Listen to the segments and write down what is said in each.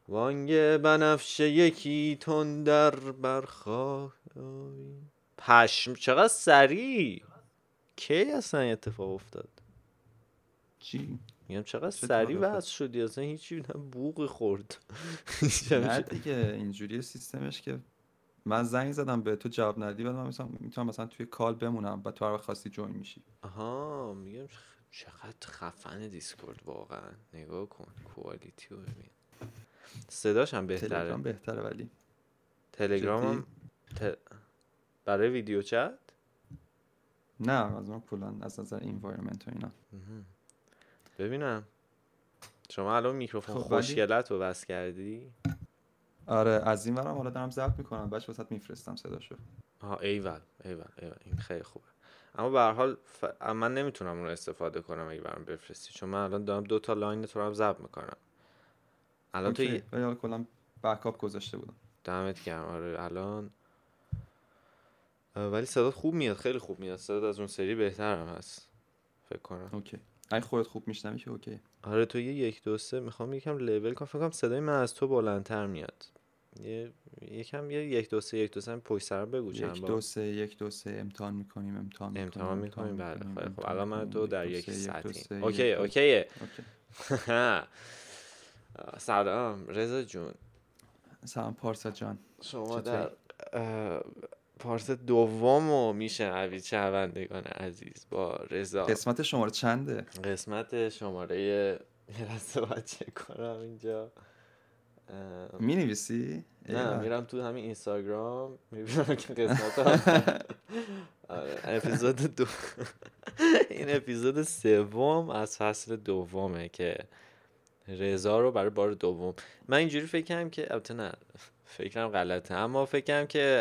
وانگ بنفشه یکی تندر برخواه. پشم چقدر سریع. کی اصلا این اتفاق افتاد؟ چی؟ میگم چقدر چه سریع اتفاقی وصل شدی، اصلا هیچی بوقی خورد. نه دیگه اینجوری سیستمش که من زنگ زدم به تو جواب ندی، بعد من میتونم مثلا توی کال بمونم و تو هر وقت خواستی جوین میشی. آها میگم چقدر خفن دیسکورد واقعا. نگاه کن کوالیتی رو ببین. صداش هم بهتره. تلگرام بهتره ولی تلگرامم جدی؟ برای ویدیو چت. نه از من کلا از نظر انوایرمنت و اینا. ببینم شما الان میکروفون خب ولی خوشگلت رو وصل کردی؟ آره از این ورم حالا دارم ضبط میکنم، بعدش واسط میفرستم صداشو. آها ایول این خیلی خوبه. اما به هر حال من نمیتونم اون رو استفاده کنم اگه برام بفرستی، چون من الان دارم 2 تا لاین تو رو هم ضبط میکنم. الان تو اوکی ولی حالا کلا بکاپ گذاشته بودم. دمت گرم. آره الان ولی صدات خوب میاد، خیلی خوب میاد. صدات از اون سری بهتر هم هست فکر کنم. اوکی اگه خودت خوب میشنوی که اوکی. آره تو یه 1 2 3 میخوام یکم لول کنم، فکر کنم صدای من از تو بلندتر میاد. یکم 1 2 3 1 2 3 پشت سر بگو چند 1 بار. 2 3 1 2 3 امتحان میکنیم. امتحان میکنیم. بله خیلی خب الان من تو 1 در 2 یک 3 1 2 سطحیم. 3 1 اوکی 2 اوکیه. اوکی. سلام رضا جون. سلام پارسا جان. شما چطوری؟ در پارت دوم میشنوید شنوندگان عزیز با رضا. قسمت شماره چنده؟ قسمت شماره یه لحظه باید چک کنم اینجا. می نویسی؟ نه میرم تو همین اینستاگرام میبینم که قسمت آخر. اپیزود دو. این اپیزود 3 از فصل دومه که رضا رو برای بار دوم. من اینجوری فکر کردم که البته نه فکرم غلطه، اما فکر کردم که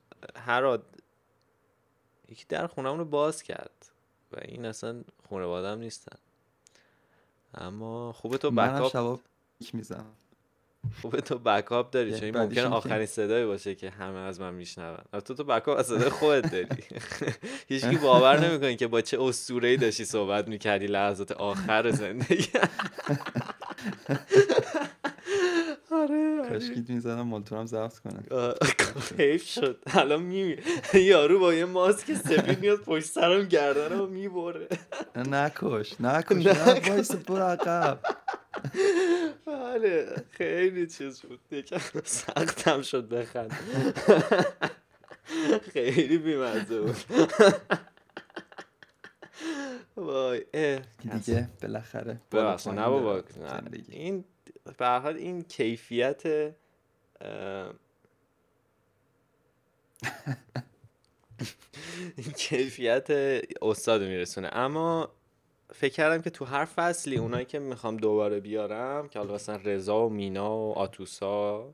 یکی در خونمون رو باز کرد و این اصلا خانواده‌ام نیستن. اما خوبه تو منم بکاپ شبا میزنم. خوبه تو بکاپ داری، چون این بعدیش ممکنه این که آخرین صدایی باشه که همه از من میشنون. تو بکاپ از صدای خودت داری. هیچکی باور نمیکنه که با چه اسطوره‌ای داشتی صحبت میکردی لحظات آخر زندگی. آره کاش گیت میزنم مولتورم ضبط کنه. حیف شد. الان یارو با یه ماسک سفید میاد پشت سرم گردنمو میبره. نکش نه وایس برو عقب. بله خیلی چیز بود، یکم سختم شد بخند. خیلی بیمزه بود. وای دیگه بالاخره ببخشید نه بابا زندگی. این به هر حال این کیفیت این کیفیت استاد میرسونه. اما فکر کردم که تو هر فصلی اونایی که میخوام دوباره بیارم که حالا مثلا رضا و مینا و آتوسا،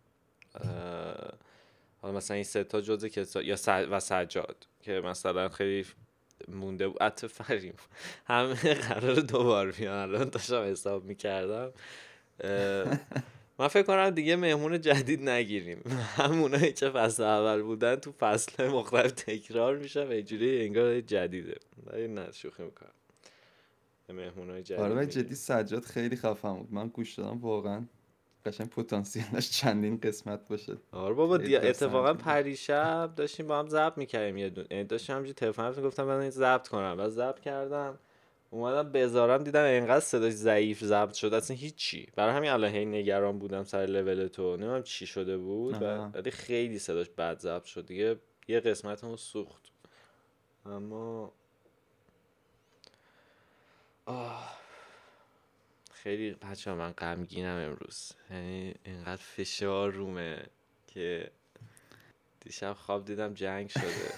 حالا مثلا این 3 تا جزء یا و سجاد که مثلا خیلی مونده بود، حتی فریم همه قرار دوباره بیان. الان داشتم حساب میکردم من فکر کنم دیگه مهمون جدید نگیریم. همونایی که فصل اول بودن تو فصل مختلف تکرار میشن و اینجوری انگار جدیده. نه شوخی میکنم. مهمونای جدید. آره جدی سجاد خیلی خفن بود، من گوش دادم واقعا قشنگ پتانسیلش چندین قسمت باشه. آره بابا اتفاقا پریشب داشتیم با هم ضبط میکردیم، یه دونه داشتم همینجوری تلفن میگفتم من ضبط کنم و ضبط کردم، اومدم بذارم دیدم اینقدر صداش ضعیف ضبط شده اصلا هیچی. برای همین الان هی نگران بودم سر لول تو، نمیدونم چی شده بود ولی خیلی صداش بد ضبط شد دیگه. یه قسمتمون سوخت. اما خیلی بچه‌ها من غمگینم امروز، یعنی اینقدر فشار رومه که دیشب خواب دیدم جنگ شده.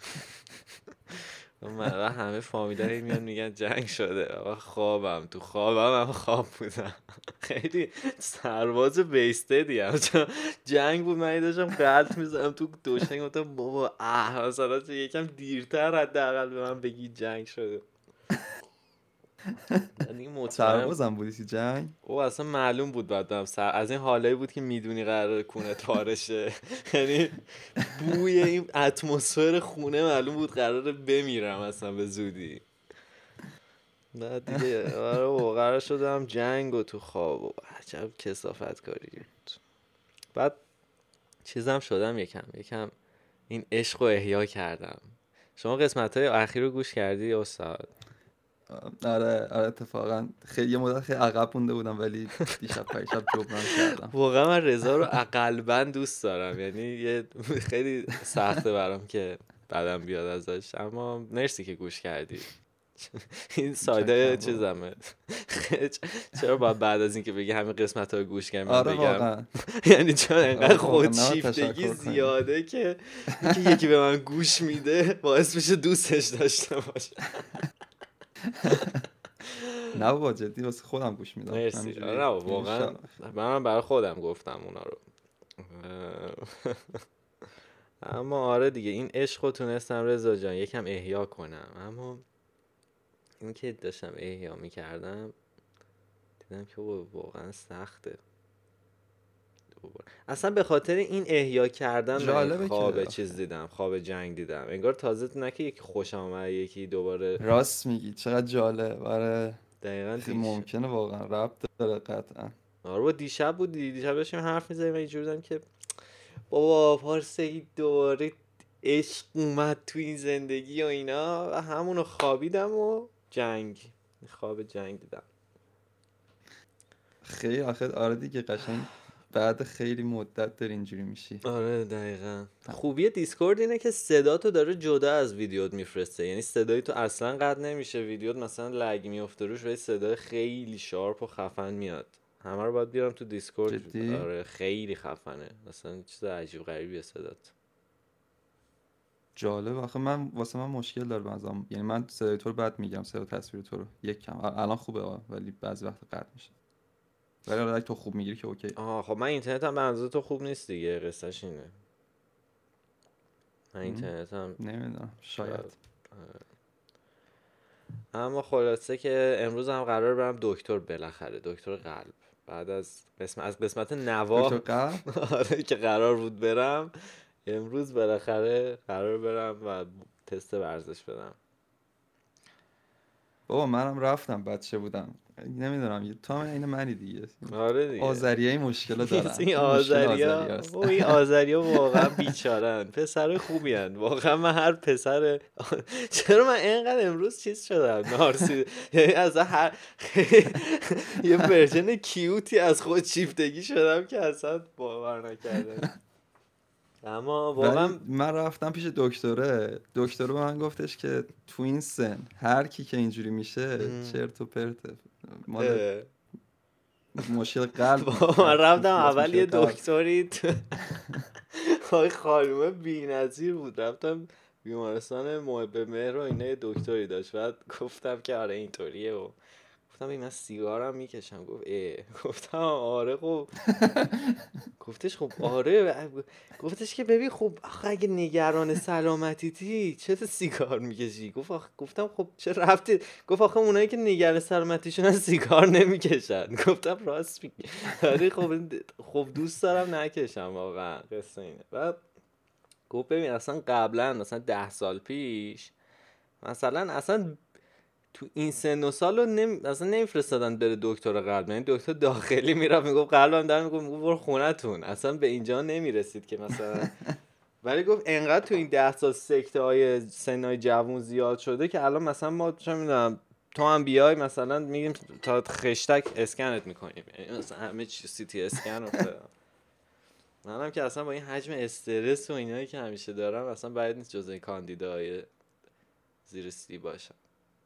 من همه فامیلای میان میگن جنگ شده، آقا خوابم تو خوابم هم خواب بودم. خیلی سرباز بیسته دیم چون جنگ بود. من داشتم قلط میزدم تو دوشنگ، گفتم بابا مثلا یکم دیرتر حداقل به من بگی جنگ شده. سربازم بودی تو جنگ؟ او اصلا معلوم بود بعدم از این حالایی بود که میدونی قراره خونه تارشه. یعنی بوی این اتمسفر خونه معلوم بود قراره بمیرم اصلا به زودی. نه دیگه آره قرار شدم جنگ و تو خواب و عجب کثافت کاری بود. بعد چیزم شدم یکم این عشق رو احیا کردم. شما قسمت‌های اخیر رو گوش کردی استاد؟ آره اتفاقا خیلی یه مدت خیلی عقب مونده بودم ولی دیشب پریشب جبران کردم. واقعا من رضا رو عقلبن دوست دارم، یعنی یه خیلی سخته برام که بعدم بیاد ازش، اما مرسی که گوش کردی. این سایده چیزمه. چرا باید بعد از اینکه بگی همه قسمت ها گوش کردم آره بگم واقعا. یعنی چون انقدر واقعا خودشیفتگی زیاده که یکی به من گوش میده باعث میشه دوستش داشته باشه. نه بابا جدی واسه خودم گوش میدم. مرسی. آره واقعا من برای خودم گفتم اونا رو. اما آره دیگه این عشق رو تونستم رضا جان یکم احیا کنم، اما این که داشتم احیا میکردم دیدم که واقعا سخته. اصلا به خاطر این احیا کردن من خواب چیز دیدم، خواب جنگ دیدم، انگار تازه نه که یکی خوشم اومد یکی دوباره. راست میگی چقدر جالب. آره دقیقاً ممکنه واقعا ربط داره قطعا. آره دیشب داشتیم حرف می‌زدیم و اینجوری بودم که بابا پارسایی دوباره عشق اومد تو این زندگی و اینا و همونو خوابیدم و خواب جنگ دیدم. خیلی آره دیگه قشنگ بعد خیلی مدت داری اینجوری میشی. آره دقیقاً. خوبی دیسکورد اینه که صداتو داره جدا از ویدیوت میفرسته، یعنی صدای تو اصلا قطع نمیشه، ویدیوت مثلا لگ میفته روش و صدای خیلی شارپ و خفن میاد. همه رو باید بیارم تو دیسکورد. آره خیلی خفنه، مثلا چیز عجیب غریبیه صدات. جالب. آخه واسه من مشکل داره بازم، یعنی من صدای تو رو بد میگم، صدا تصویر تو رو یکم الان خوبه ولی بعضی وقت قطع میشه. ولی اگه تو خوب میگیری که اوکی. خب من اینترنتم به اندازه تو خوب نیست دیگه، قصهش اینه. من اینترنتم نمیدونم شاید. اما خلاصه که امروز هم قرار برم دکتر، بالاخره دکتر قلب، بعد از قسمت نوا. دکتر قلب؟ آره که قرار بود برم، امروز بالاخره قرار برم و تست ورزش بدم. بابا منم رفتم بچه بودم، نمیدونم تو هم این منی دیگه. آره دیگه آذریایی مشکل دارن. این آذریا واقعا بیچارن، پسر خوبی هن واقعا. من هر پسر چرا من اینقدر امروز چیز شدم نارسید، یعنی از یه ورژن کیوتی از خود شیفتگی شدم که اصلا باور نکردم. اما واقعا من رفتم پیش دکتر به من گفتش که تو این سن هر کی که اینجوری میشه چرت و پرته، مال مشکل قلب. من رفتم اول یه دکتری های خانومه بی‌نظیر بود، رفتم بیمارستان محب مهر و اینا یه دکتری داشت، بعد گفتم که آره اینطوریه و گفتم من سیگارم میکشم. گفت گفتم آره خب. گفتش خب آره، گفتش که ببین خب آخه اگه نگران سلامتیتی چرا سیگار میکشی؟ گفتم خب چه ربطی؟ گفت آخه اونایی که نگران سلامتیشون سیگار نمیکشن. گفتم راست میگی. آره خب دوست دارم نکشم واقعا، قصه اینه. بعد گفت ببین اصلا قبلا مثلا 10 سال پیش مثلا اصلا تو این سن و سالو اصلا نمیفرستادن بره دکتر قلب، یعنی دکتر داخلی میرفت میگفت قلبم داره، میگفت برو خونتون، اصلا به اینجا نمیرسید که مثلا. ولی گفت انقدر تو این 10 سال سکته های سنای جوون زیاد شده که الان مثلا ما چه میدونم تو هم بیای مثلا میگیم تا خشتک اسکنت میکنیم، یعنی مثلا همه چی سی تی اسکن و منم که اصلا با این حجم استرس و اینایی که همیشه دارم اصلا باید نیست جزء کاندیدای زیر 30 باشم.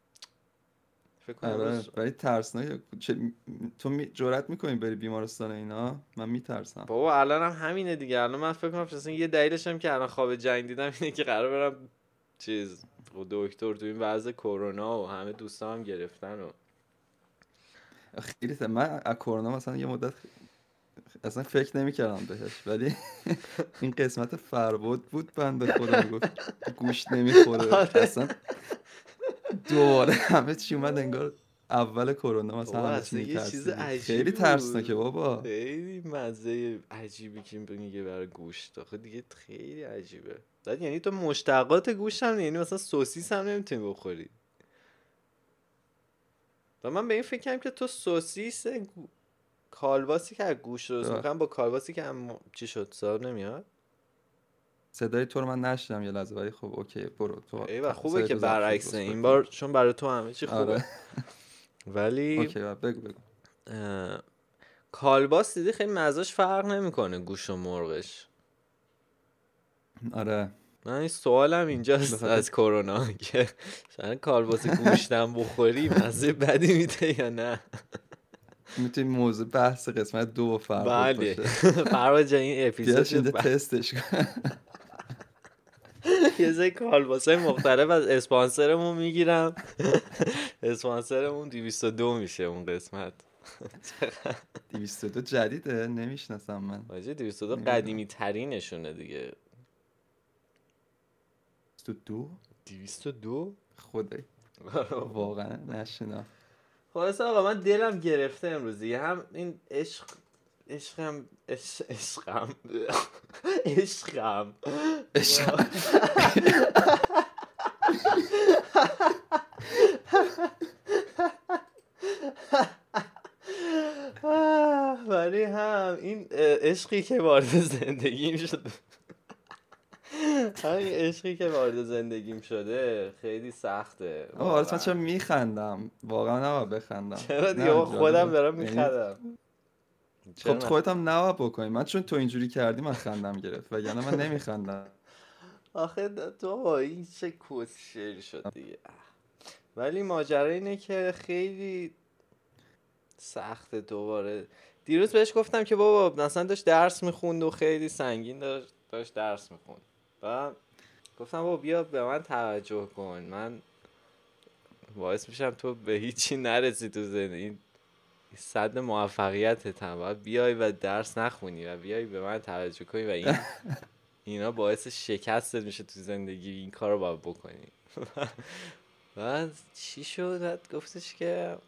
آره ولی ترسناک. تو جرئت میکنی بری بیمارستان اینا؟ من میترسم بابا. الان هم همینه دیگه. الان من فکر کنم اصلا یه دلیلش هم که الان خواب جنگ دیدم اینه که قرار برم دکتر تو این وضع کرونا و همه دوستام هم گرفتن و خیلی من از کرونا مثلا یه مدت اصلا فکر نمی‌کردم بهش، ولی این قسمت فربود بود بنده خدا میگفت گوشت نمیخوره اصلا دوباره همه چی اومد انگار اول کرونا مثلا همه چی میترسید. خیلی ترسناکه بابا، خیلی مزه عجیبی که میگه برای گوشت. آخه دیگه خیلی عجیبه. یعنی تو مشتقات گوشت هم، یعنی مثلا سوسیس هم نمیتونی بخوری. و من به این فکر کردم که تو سوسیس کالباسی که از گوشت درست میکنم با کالباسی که چی شد صاحب نمیاد. صدای تو رو من نشیدم یه لحظه، ولی خب اوکی برو تو. ایوه خوبه که برعکس این بار، چون برای تو همه چی خوبه. آره. ولی اوکی بگو. کالباس دیدی خیلی مزاش فرق نمیکنه گوشت و مرغش. آره من این سوالم اینجاست از کرونا که شاید کالباس گوشتم بخوری مزه بدی میده یا نه. میتونی موضوع بحث قسمت 2 فرق باشه. باشه. فرواج این اپیزود اینجا تستش کن. یه زی کالباسای مختلف از اسپانسرمون میگیرم. اسپانسرمون 202 میشه اون قسمت. 202 جدیده نمیشناسم من. واجه 202 قدیمی ترینشونه دیگه. 202 خدای واقعا نشیدم. خلاص آقا من دلم گرفته امروز دیگه، هم این عشقم ولی هم این عشقی که وارد زندگیم شده، همین عشقی که وارد زندگیم شده خیلی سخته. آره من چرا میخندم واقعا؟ نباید بخندم. چرا دیگه خودم دارم میخندم. خب خودت هم نباید بکنی. من چون تو اینجوری کردی من خندم گرفت وگرنه من نمیخندم. آخه تو این چه کسشری شد دیگه. ولی ماجرا اینه که خیلی سخته. دوباره دیروز بهش گفتم که بابا مثلا داشت درس میخوند و خیلی سنگین داشت درس میخوند و گفتم بابا بیا به من توجه کن، من باعث میشم تو به هیچی نرسی تو زندگی، صد موفقیتت هم باید بیای و درس نخونی و بیای به من توجه کنی و اینا باعث شکستت میشه تو زندگی، این کار رو باید بکنی. بعد چی شد؟ بعد گفتش که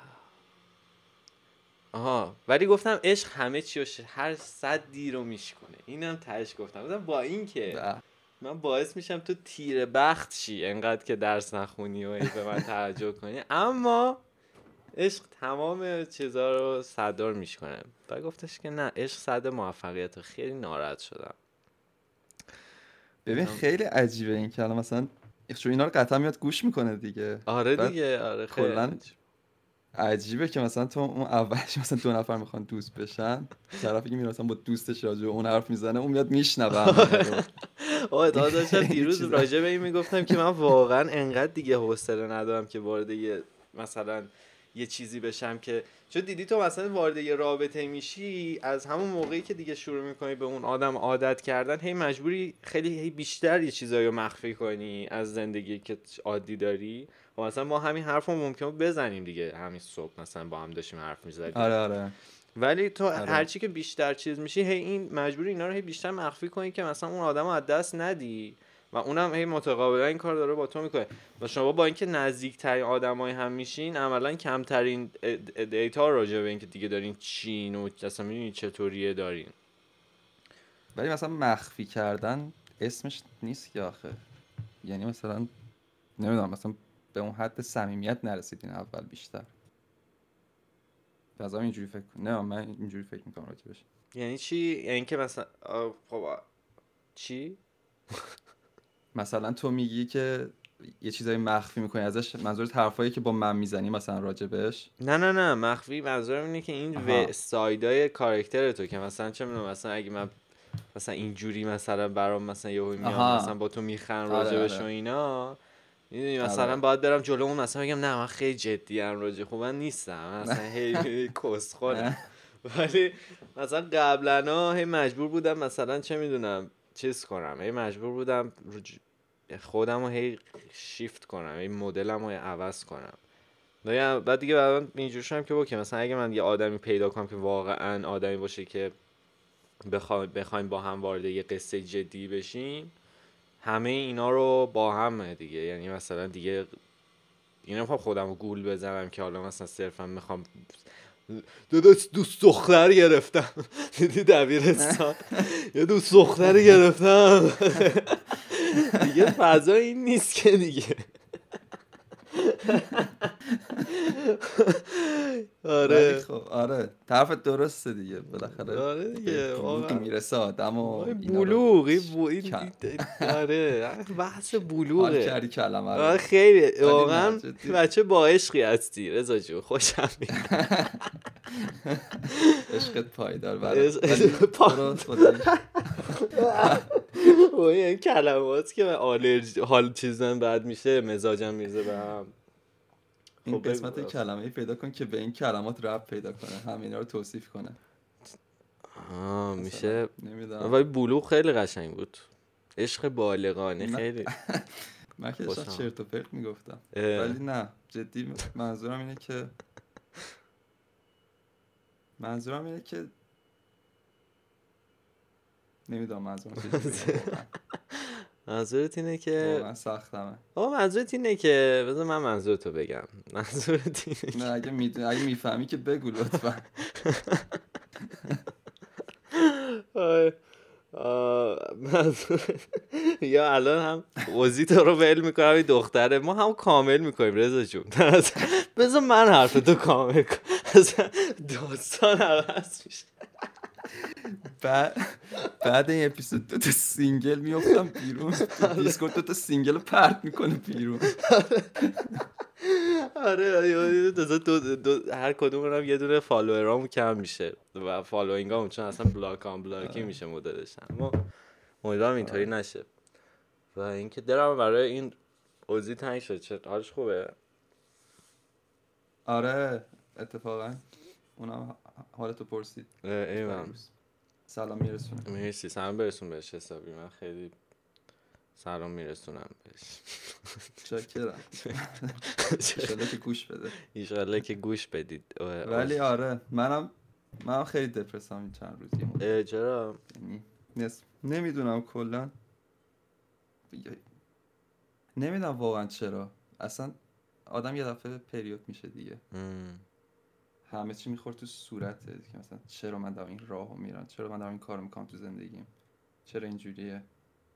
ولی گفتم عشق همه چی رو هر صدی رو میشکنه. اینم تهش گفتم با این که من باعث میشم تو تیر بخت شی انقدر که درس نخونی و به من توجه کنی، اما عشق تمام چیزا رو صدر میشکنه. بعد گفتش که نه عشق صد موفقیت. خیلی ناراحت شدم. ببین خیلی عجیبه این که الان مثلا چون اینا رو قطعا میاد گوش میکنه دیگه. آره دیگه آره خیلی عجیبه که مثلا تو اون اولش مثلا 2 نفر میخوان دوست بشن، طرفی که میره مثلا با دوستش راجع به اون حرف میزنه اون میاد میشنوه. داشتم دیروز راجع به این میگفتم که من واقعا انقدر دیگه حوصله ندارم که وارد مثلا یه چیزی بشم که چون دیدی تو مثلا وارد یه رابطه میشی از همون موقعی که دیگه شروع میکنی به اون آدم عادت کردن، هی مجبوری خیلی بیشتر یه چیزایی رو مخفی کنی از زندگی که عادی داری. و مثلا ما همین حرفو ممکنه بزنیم دیگه، همین صبح مثلا با هم داشتیم حرف میزدیم. آره ولی تو هرچی که بیشتر چیز میشی هی این مجبوری اینا رو هی بیشتر مخفی کنی که مثلا اون آدمو از دست ندی و اونم هی متقابلا این کار داره با تو میکنه. و شما با اینکه نزدیکترین آدمای هم میشین عملا کمترین دیتا راجع به اینکه دیگه دارین چین و اصلا میدونین چطوریه دارین. ولی مثلا مخفی کردن اسمش نیست که آخه، یعنی مثلا نمیدونم مثلا به اون حد صمیمیت نرسیدین اول بیشتر. مثلا اینجوری فکر کنم. نه من اینجوری فکر میکنم راجبش. یعنی چی؟ یعنی که مثلا خب چی؟ مثلا تو میگی که یه چیزایی مخفی میکنی ازش، منظورت حرفایی که با من میزنی مثلا راجبش؟ نه مخفی منظورم اینه که این سایدای کاراکتر تو که مثلا چه میدونم مثلا اگه من مثلا اینجوری مثلا برام مثلا یهو میام مثلا با تو میخند راجبش و اینا، میدونی مثلا باید برم جلو اون مثلا بگم نه من خیلی جدی ام راجع، خب من نیستم، من مثلا هی کسخلم. ولی مثلا قبلا هی مجبور بودم مثلا چه میدونم چیز کنم، هی مجبور بودم خودم رو هی شیفت کنم، هی مدلم رو عوض کنم. بعد دیگه بعدا اینجور شدم که اوکی مثلا اگه من یه آدمی پیدا کنم که واقعا آدمی باشه که بخوایم با هم وارد یه قصه جدی بشیم، همه اینا رو با هم دیگه، یعنی مثلا دیگه اینا نمیخوام خودم رو گول بزنم که حالا مثلا صرفا میخوام دوست دختر گرفتم دیدی دبیرستان یه دوست دختر گرفتم دیگه فضا این نیست که دیگه آره خب آره طرفت درسته دیگه، بالاخره آره دیگه بلوغی میرسه آدم و اینا رو بلوغی کم. آره بحث حال بلوغه. کردی کلمه آره رو. خیلی ولی واقعا نه، جدی. بچه با عشقی هستی رضا جون، خوشم میاد. عشقت پایدار برات، ولی تو رو خداییش و این کلمات که من آلرژی حال چیزن بعد میشه مزاجم میرزه به هم. این خب بگو قسمت کلمه‌ای پیدا کن که به این کلمات ربط پیدا کنه، همینا رو توصیف کنه. میشه. نمیدونم. ولی بلوغ خیلی قشنگ بود، عشق بالغانه خیلی من که داشتم خوشم. چرت و پرت میگفتم، ولی نه جدی منظورم اینه که نمیدونم منظورم چجوری بگم واقعا. منظورت اینه که واقعا سختمه. منظورت اینه که بذار من منظورتو بگم. منظورت اینه نه اگه میفهمی که بگو لطفا. یا الان هم وزی تو رو ول میکنم، این دختره ما هم کامل میکنیم رضا جون. بذار من حرفتو کامل کنم، داستان عوض میشه. بعد این اپیزود 2 تا سینگل میافتم بیرون، دیسکورد 2 تا سینگل پرت میکنه بیرون. آره هر کدوم هم یه دونه فالوورامون کم میشه و فالوینگامون چون اصلا بلاکی میشه مدلش. اما امیدوارم اینطوری نشه. و اینکه دلم برای این اوزی تنگ شد. چه حالش خوبه؟ آره اتفاقا اونم حالتو پرسید. ایوان سلام میرسونم. مرسی، سلام برسون بهش حسابی. من خیلی سلام میرسونم بهش. چاکرم. ایشالله که گوش بده. ایشالله که گوش بدید. ولی آره منم خیلی دپرسم این چند روزی. چرا؟ نمیدونم کلا نمیدونم واقعا چرا. اصلا آدم یه دفعه پریود میشه دیگه. همه چی میخورد تو صورته که مثلا چرا من دارم این راهو میرم، چرا من دارم این کارو میکنم تو زندگیم، چرا اینجوریه.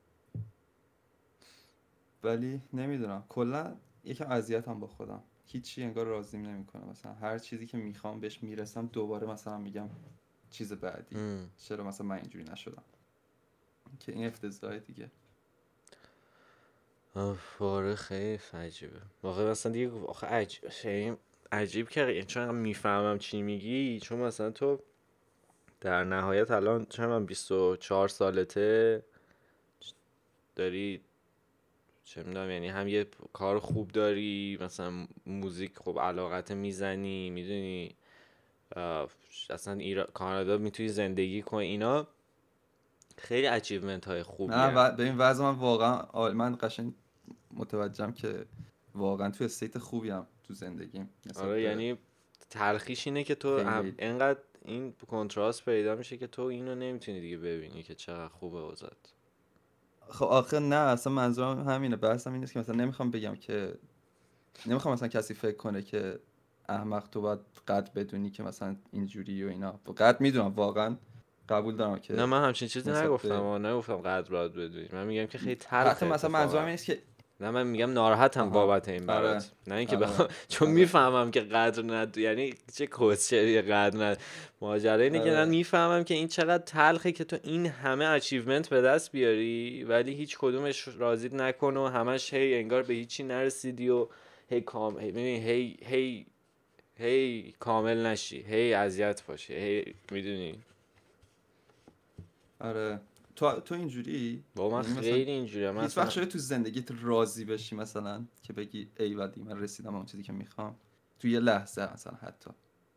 ولی نمیدونم کلا یکم اذیتم با خودم، هیچی انگار راضیم نمیکنه. مثلا هر چیزی که میخوام بهش میرسم دوباره مثلا میگم چیز بعدی. چرا مثلا من اینجوری نشدم، که این افتضاحه دیگه. آره خیلی عجیبه واقعا. مثلا دیگه عجیب که چون میفهمم چی میگی، چون مثلا تو در نهایت الان چون من 24 سالته داری چه میدونم، یعنی هم یه کار خوب داری، مثلا موزیک خوب علاقت میزنی، میدونی اصلا کانادا میتونی زندگی کنی، اینا خیلی اچیومنت های خوبی نه به این وضع من واقعا من قشنگ متوجهم که واقعا تو استیت خوبی هم تو زندگیم. آره یعنی تلخیش اینه که تو انقدر این کنتراست پیدا میشه که تو اینو نمیتونی دیگه ببینی که چقدر خوبه اوضاعت. خب آخه نه اصلا منظورم همینه، بحثم این نیست که مثلا نمیخوام بگم که نمیخوام مثلا کسی فکر کنه که احمق تو باید قدر بدونی که مثلا اینجوری و اینا. قدر میدونم واقعا، قبول دارم که نه من همچین چیزی نگفتم قدر باید بدونی. من میگم که خیلی تلخه. حتی مثلا منظورم اینه که نه من میگم ناراحتم بابت این برات. نه اینکه چون میفهمم که قدر ند، یعنی چه کوسچری قدر ند. ماجرا اینه که من میفهمم که این چقدر تلخه که تو این همه اچیومنت به دست بیاری ولی هیچ کدومش راضیت نکنه و همش هی انگار به هیچی نرسیدی و هی کامل نشی، هی اذیت باشی، هی میدونی. آره تو اینجوری؟ با من خیلی اینجوریه. هیچ وقت شده تو زندگیت راضی بشی مثلا که بگی ای ودی من رسیدم اون چیزی که میخوام تو یه لحظه مثلا حتی؟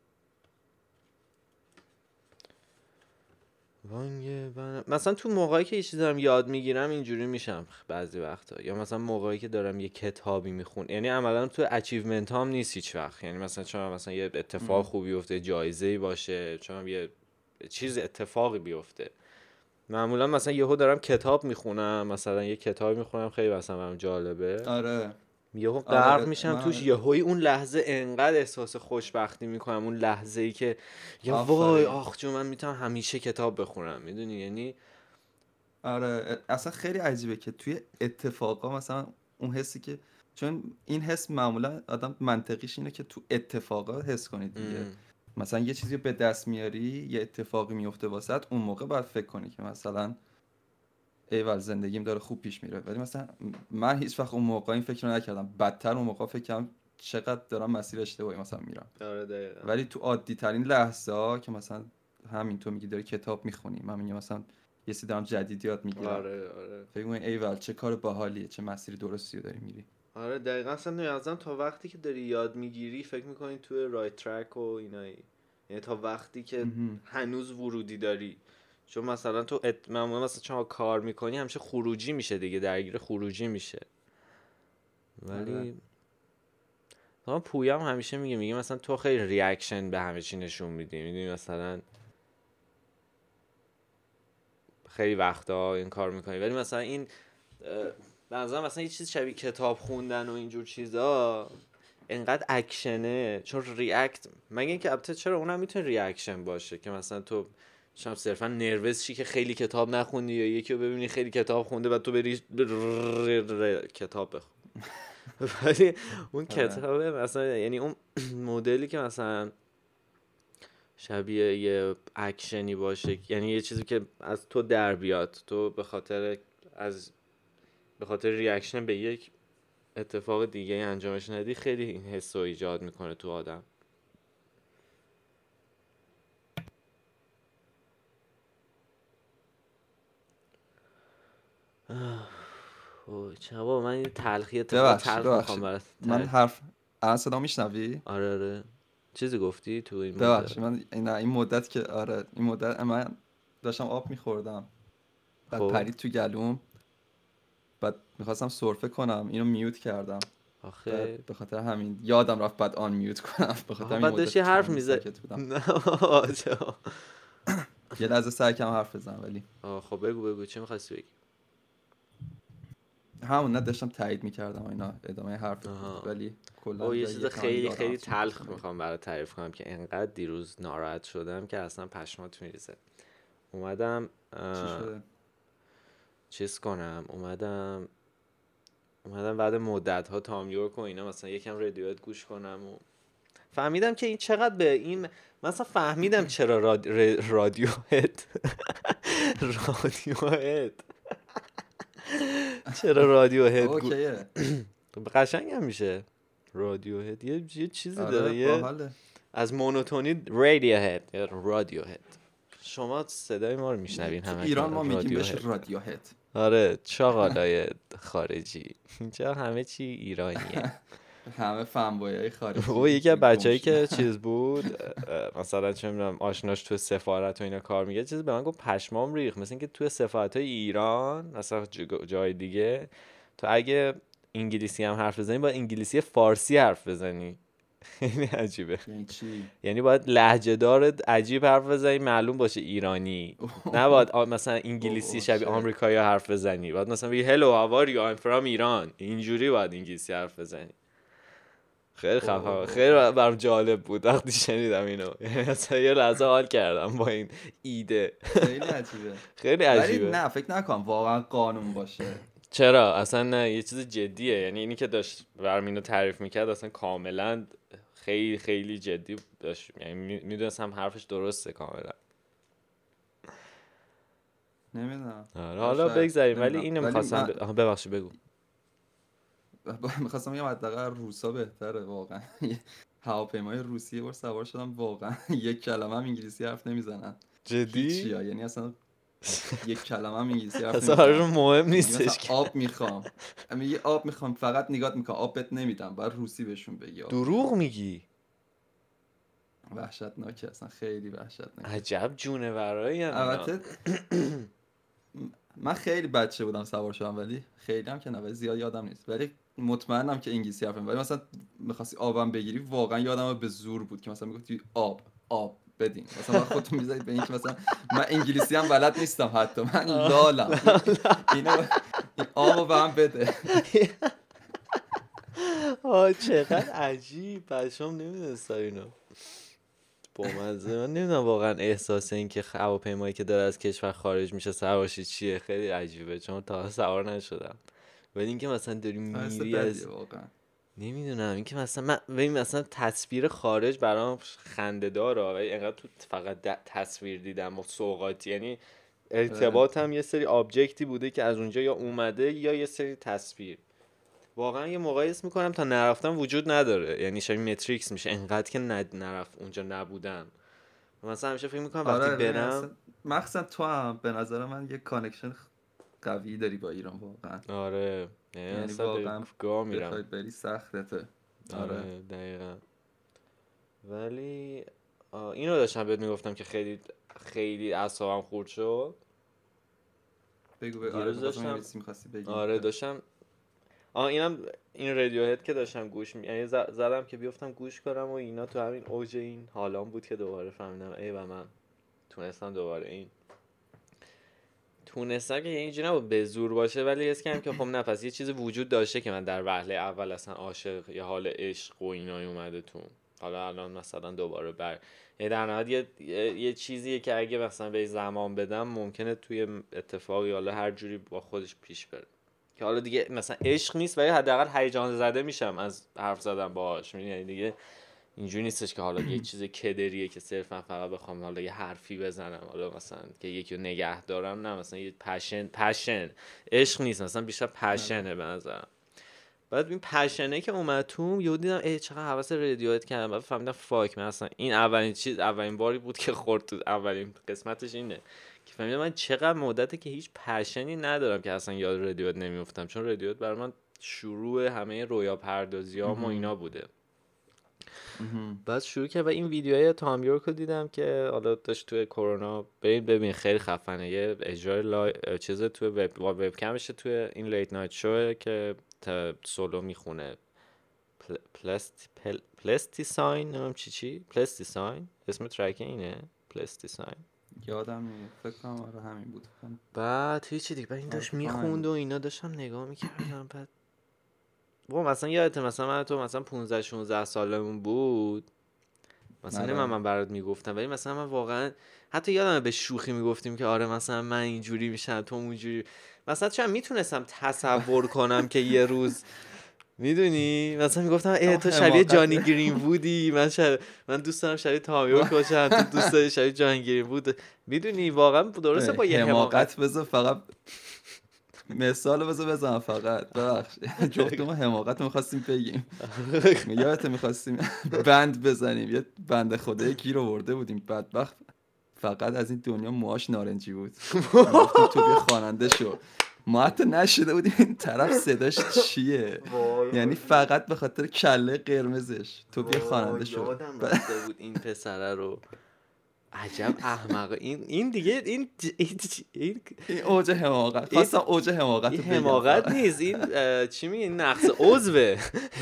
مثلا تو موقعی که یه چیزی دارم یاد میگیرم اینجوری میشم بعضی وقتا، یا مثلا موقعی که دارم یه کتابی میخونم، یعنی عملا تو اچیومنت هم نیست هیچ وقت. یعنی مثلا چون مثلا یه اتفاق خوبی بیفته، جایزه‌ای باشه، چون یه چیز اتفاقی بیفته، معمولا مثلا یهو دارم کتاب میخونم، مثلا یه کتابی میخونم خیلی مثلا برام جالبه، آره یهو غرق میشم توش، یهوی اون لحظه انقدر احساس خوشبختی میکنم، اون لحظه‌ای که یا وای آخ جون من میتونم همیشه کتاب بخونم، میدونی یعنی. آره اصلا خیلی عجیبه که توی اتفاقا مثلا اون حسی که چون این حس معمولا آدم منطقیش اینه که تو اتفاقات حس کنید دیگه. مثلا یه چیزی رو به دست میاری، یه اتفاقی میفته واسط، اون موقع باید فکر کنی که مثلا ایول زندگیم داره خوب پیش میره. ولی مثلا من هیچ وقت اون موقع این فکر رو نکردم، بدتر اون موقع فکر کردم چقدر دارم مسیر اشتباهی مثلا میرم. آره دقیقاً. ولی تو عادی ترین لحظه ها که مثلا همین تو میگی داری کتاب میخونی، من میگم مثلا یه چیزی دارم جدید یاد میگیرم، آره فکر می‌کنی ایول چه کار باحالیه، چه مسیر درستی رو داری میری. آره دقیقاً. اصلا نیازم تا وقتی که داری یاد میگیری فکر میکنی توی رایت ترک و اینایی، یعنی تا وقتی که هنوز ورودی داری. چون مثلا تو معمولا مثلا چون کار میکنی همیشه خروجی میشه دیگه، درگیر خروجی میشه. ولی مثلا پویا هم همیشه میگه مثلا تو خیلی ریاکشن به همه چی نشون میدی، میدونی مثلا خیلی وقتا این کار میکنی، ولی مثلا این به نظرم مثلا یه چیز شبیه کتاب خوندن و اینجور چیزا انقدر اکشنه، چون ریاکت مگه اینکه البته چرا اونم میتونه ریاکشن باشه که مثلا تو شما صرفا نروس شی که خیلی کتاب نخوندی، یا یکی رو ببینی خیلی کتاب خونده و تو بری کتاب بخون. ولی اون کتابه مثلا، یعنی اون مدلی که مثلا شبیه یه اکشنی باشه، یعنی یه چیزی که از تو در بیاد، تو به خاطر ریاکشن به یک اتفاق دیگه انجامش ندی، خیلی این حس رو ایجاد میکنه تو آدم. چه بابا من این تلخی اتفاق تلخ میخوام برات. من حرف الان صدا میشنوی؟ آره چیزی گفتی تو این مدت؟ ببخشید من این مدت که آره این مدت من داشتم آب میخوردم، بعد پرید تو گلوم، بعد میخواستم سرفه کنم، اینو میوت کردم. آخه به خاطر همین یادم رفت بعد آن میوت کنم. به خاطر همین بعد داشتی حرف میزد. یه لحظه سعی کردم حرف بزنم ولی خب بگو چی می‌خواستی بگی؟ همون نه داشتم تایید میکردم اینا ادامه حرف بود، ولی کلا یه چیز خیلی تلخ میخوام برات تعریف کنم که انقدر دیروز ناراحت شدم که اصلا پشمات میریزه. اومدم اومدم بعد مدت ها تام یورک و اینا مثلا یکم رادیوهد گوش کنم و فهمیدم که این چقدر به این مثلا فهمیدم چرا رادیوهد چرا رادیوهد قشنگ هم میشه. رادیوهد یه چیزی داره، یه از مونوتونی رادیوهد یا رادیوهد. شما صدای ما رو میشنوین همه ایران ما میگیم بهش رادیوهد. آره چاقالای خارجی، اینجا همه چی ایرانیه. همه فنبویای خارجی. یکی از بچه‌ای که چیز بود مثلا چه می‌دونم آشناش تو سفارت و اینا کار میگه، چیزی به من گفت پشمام ریخت، مثلا اینکه تو سفارت‌های ایران مثلا جای دیگه تو اگه انگلیسی هم حرف بزنی باید انگلیسی فارسی حرف بزنی. خیلی عجیبه. یعنی باید لهجه دار عجیب حرف بزنی معلوم باشه ایرانی، نه باید مثلا انگلیسی شبیه آمریکایی حرف بزنی، باید مثلا بگی hello how are you I'm from Iran، اینجوری باید انگلیسی حرف بزنی. خیلی خفن، خیلی برام جالب بود وقتی شنیدم اینو، یعنی اصلا یه لحظه حال کردم با این ایده. خیلی عجیبه. خیلی عجیبه. ولی نه فکر نکنم واقعا قانون باشه. چرا؟ اصلا نه، یه چیز جدیه. یعنی اینی که داشت برام اینو تعریف میکرد اصلا کاملا خیلی خیلی جدی داشت، یعنی میدونستم حرفش درسته کاملا. نمیدونم. حالا بگذاریم، ولی اینو می‌خواستم ببخشید بگو. می‌خواستم بگم حداقل روسا بهتره واقعا. هواپیمای روسی یه بار سوار شدم واقعا یک کلمه هم انگلیسی حرف نمیزنن. جدی؟ یعنی اصلا یک کلمه هم انگلیسی حرف نمیزنن. اصلا مهم نیستش که آب میخوام، میگه آب میخوام، فقط نگات میکنم آب بهت نمیدم، بعد روسی بهشون بگی. دروغ میگی؟ وحشتناکه، اصلا خیلی وحشتناکه. عجب جونورایی هم. البته من خیلی بچه بودم سوار شدم، ولی خیلی هم که نه، زیاد یادم نیست، ولی مطمئنم که انگلیسی حرف می‌زنم. ولی مثلا می‌خواستی آبم بگیری واقعا یادمه به زور بود که مثلا میگفتی آب بدین، مثلا خودتون می‌ذارید به این که مثلا من انگلیسی هم بلد نیستم، حتی من لالم اینو این آبو به من بده. چقدر عجیب، پشمام نمیدونستم اینو. بامزه. من نمیدونم واقعا احساس این که هواپیمایی که داره از کشور خارج میشه سوارشی چیه، خیلی عجیبه چون تا سوار نشدم. ولی اینکه مثلا داری آهسته میری از بدیه واقعا. نمیدونم، اینکه مثلا من ببین مثلا تصویر خارج برام خنده داره، ولی انقدر تو فقط تصویر دیدم و سوغاتی، یعنی ارتباطم یه سری آبجکتی بوده که از اونجا یا اومده یا یه سری تصویر. واقعا یه موقعی اسم میکنم تا نرفتم وجود نداره، یعنی شبیه متریکس میشه انقدر که نرفت اونجا نبودم. مثلا همیشه فکر میکنم وقتی برم مخصوصا تو هم به نظر من یه کانکشن قوی داری با ایران واقعا. آره یعنی واقعا گاه میرم بخوای بری سختته. آره دقیقا. ولی اینو داشتم بهت میگفتم که خیلی خیلی اعصابم خورد شد. بگو آره می‌خواستی بگی. آره داشتم این رادیوهد که داشتم گوش یعنی زدم که بیفتم گوش کنم و اینا، تو همین اوج این حالام بود که دوباره فهمیدم ای و من تونستم دوباره تونستم که اینجوری نبود به زور باشه، ولی حس کردم که خب نه، پس یه چیزی وجود داشته که من در وهله اول اصلا عاشق یا حال عشق و اینای اومده تو، حالا الان مثلا دوباره یعنی در نهایت یه چیزیه که اگه مثلا به زمان بدم ممکنه توی اتفاقی حالا هر جوری با خودش پیش بره، که حالا دیگه مثلا عشق نیست ولی حداقل هیجان زده میشم از حرف زدن باهاش، یعنی دیگه اینجوری نیستش که حالا یه چیز کدریه که صرفا فقط بخوام حالا یه حرفی بزنم، حالا مثلا که یکی رو نگه دارم، نه مثلا یه پشن عشق نیست، مثلا بیشتر پشنه به نظرم. بعد این پشنه که اومد تو یهو دیدم ای چقدر حواس رادیوهد کردم، بعد فهمیدم فاک من اصلا این اولین باری بود که خورد تو اولین قسمتش اینه که فهمیدم من چقدر مدته که هیچ پشنی ندارم که اصلا یاد رادیوهد نمیافتم، چون رادیوهد برای من شروع همه رویا پردازیام و اینا بوده. بعد شروع که و این ویدیوهای تام یورک رو دیدم که حالا داشت توی کرونا، برید ببین خیلی خفنه، یه اجرای چیز توی وبکمشه توی این لیت نایت شو که سولو میخونه پلستیساین نمیم چی پلستیساین اسم ترک اینه پلستیساین یادم نیست، فکر کنم آره همین بود. بعد هیچی دیگه، بعد این داشت میخوند و اینا داشتم نگاه میکردم. بعد مثلا یادت مثلا من تو مثلا 15 16 سالمون بود مثلا من برات میگفتم، ولی مثلا من واقعا حتی یادمه به شوخی میگفتیم که آره مثلا من اینجوری میشم تو اونجوری، مثلا چون میتونستم تصور کنم که یه روز میدونی مثلا میگفتم ای تو شبیه جانی گرین وودی، من دوست دارم شبیه تام یورک باشم، تو دوست داری شبیه جانی گرین وود، میدونی واقعا درسته با یه حماقت بذار فقط مثال بزنم فقط ببخشید جفتمون حماقت می‌خواستیم بگیم. یادت می‌خواستیم بند بزنیم، یه بنده خدای گیر آورده بودیم بدبخت فقط از این دنیا موهاش نارنجی بود، گفتیم تو بیا خواننده شو، ما حتی نشده بودیم این طرف صداش چیه، یعنی فقط به خاطر کله قرمزش تو بیا خواننده شو. یادم رفته بود این پسره رو، عجب احمقه این دیگه این اوج حماقت، خواستم اوج حماقت این حماقت نیست، این چی میگه این نقص عضوه.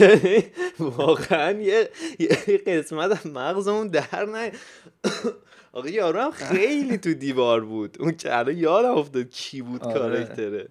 واقعا یه قسمت از مغزمون در نه. آقا یارو هم خیلی تو دیوار بود، اون که الان یادم افتاد کی بود کاراکتره،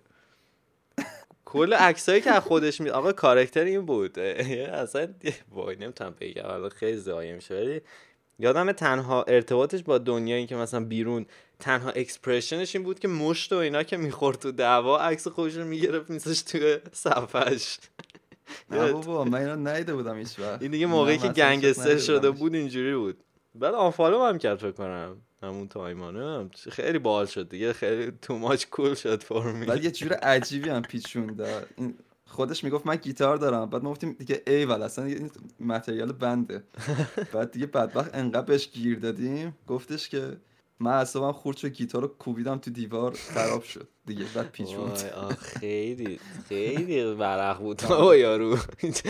کل عکسایی که از خودش آقا کاراکتر این بود اصلا وای نمیتونم بگم الان خیلی زایه میشه، ولی یادم تنها ارتباطش با دنیایی که مثلا بیرون تنها اکسپرشنش این بود که مشت و اینا که میخورد تو دعوا عکس خودش رو میگرفت میذاش توی صفحش. نه بابا من اینو ندیده بودم هیچ وقت، این دیگه موقعی که گنگستر شده بود اینجوری بود. بعد آنفالو هم کرد فکر کنم همون تایمانه، خیلی باحال شد دیگه، خیلی تو ماچ کول شد فرمی. بعد یه جور عجیبی هم پیچونده، این خودش میگفت من گیتار دارم، بعد ما گفتیم دیگه ایول اصلا این متریال بنده. بعد دیگه بدبخت انقدر بهش گیر دادیم گفتش که من اصلا خورد شد گیتار رو کوبیدم تو دیوار خراب شد دیگه، بعد پیچوند. خیلی خیلی ورق بود بابا یارو.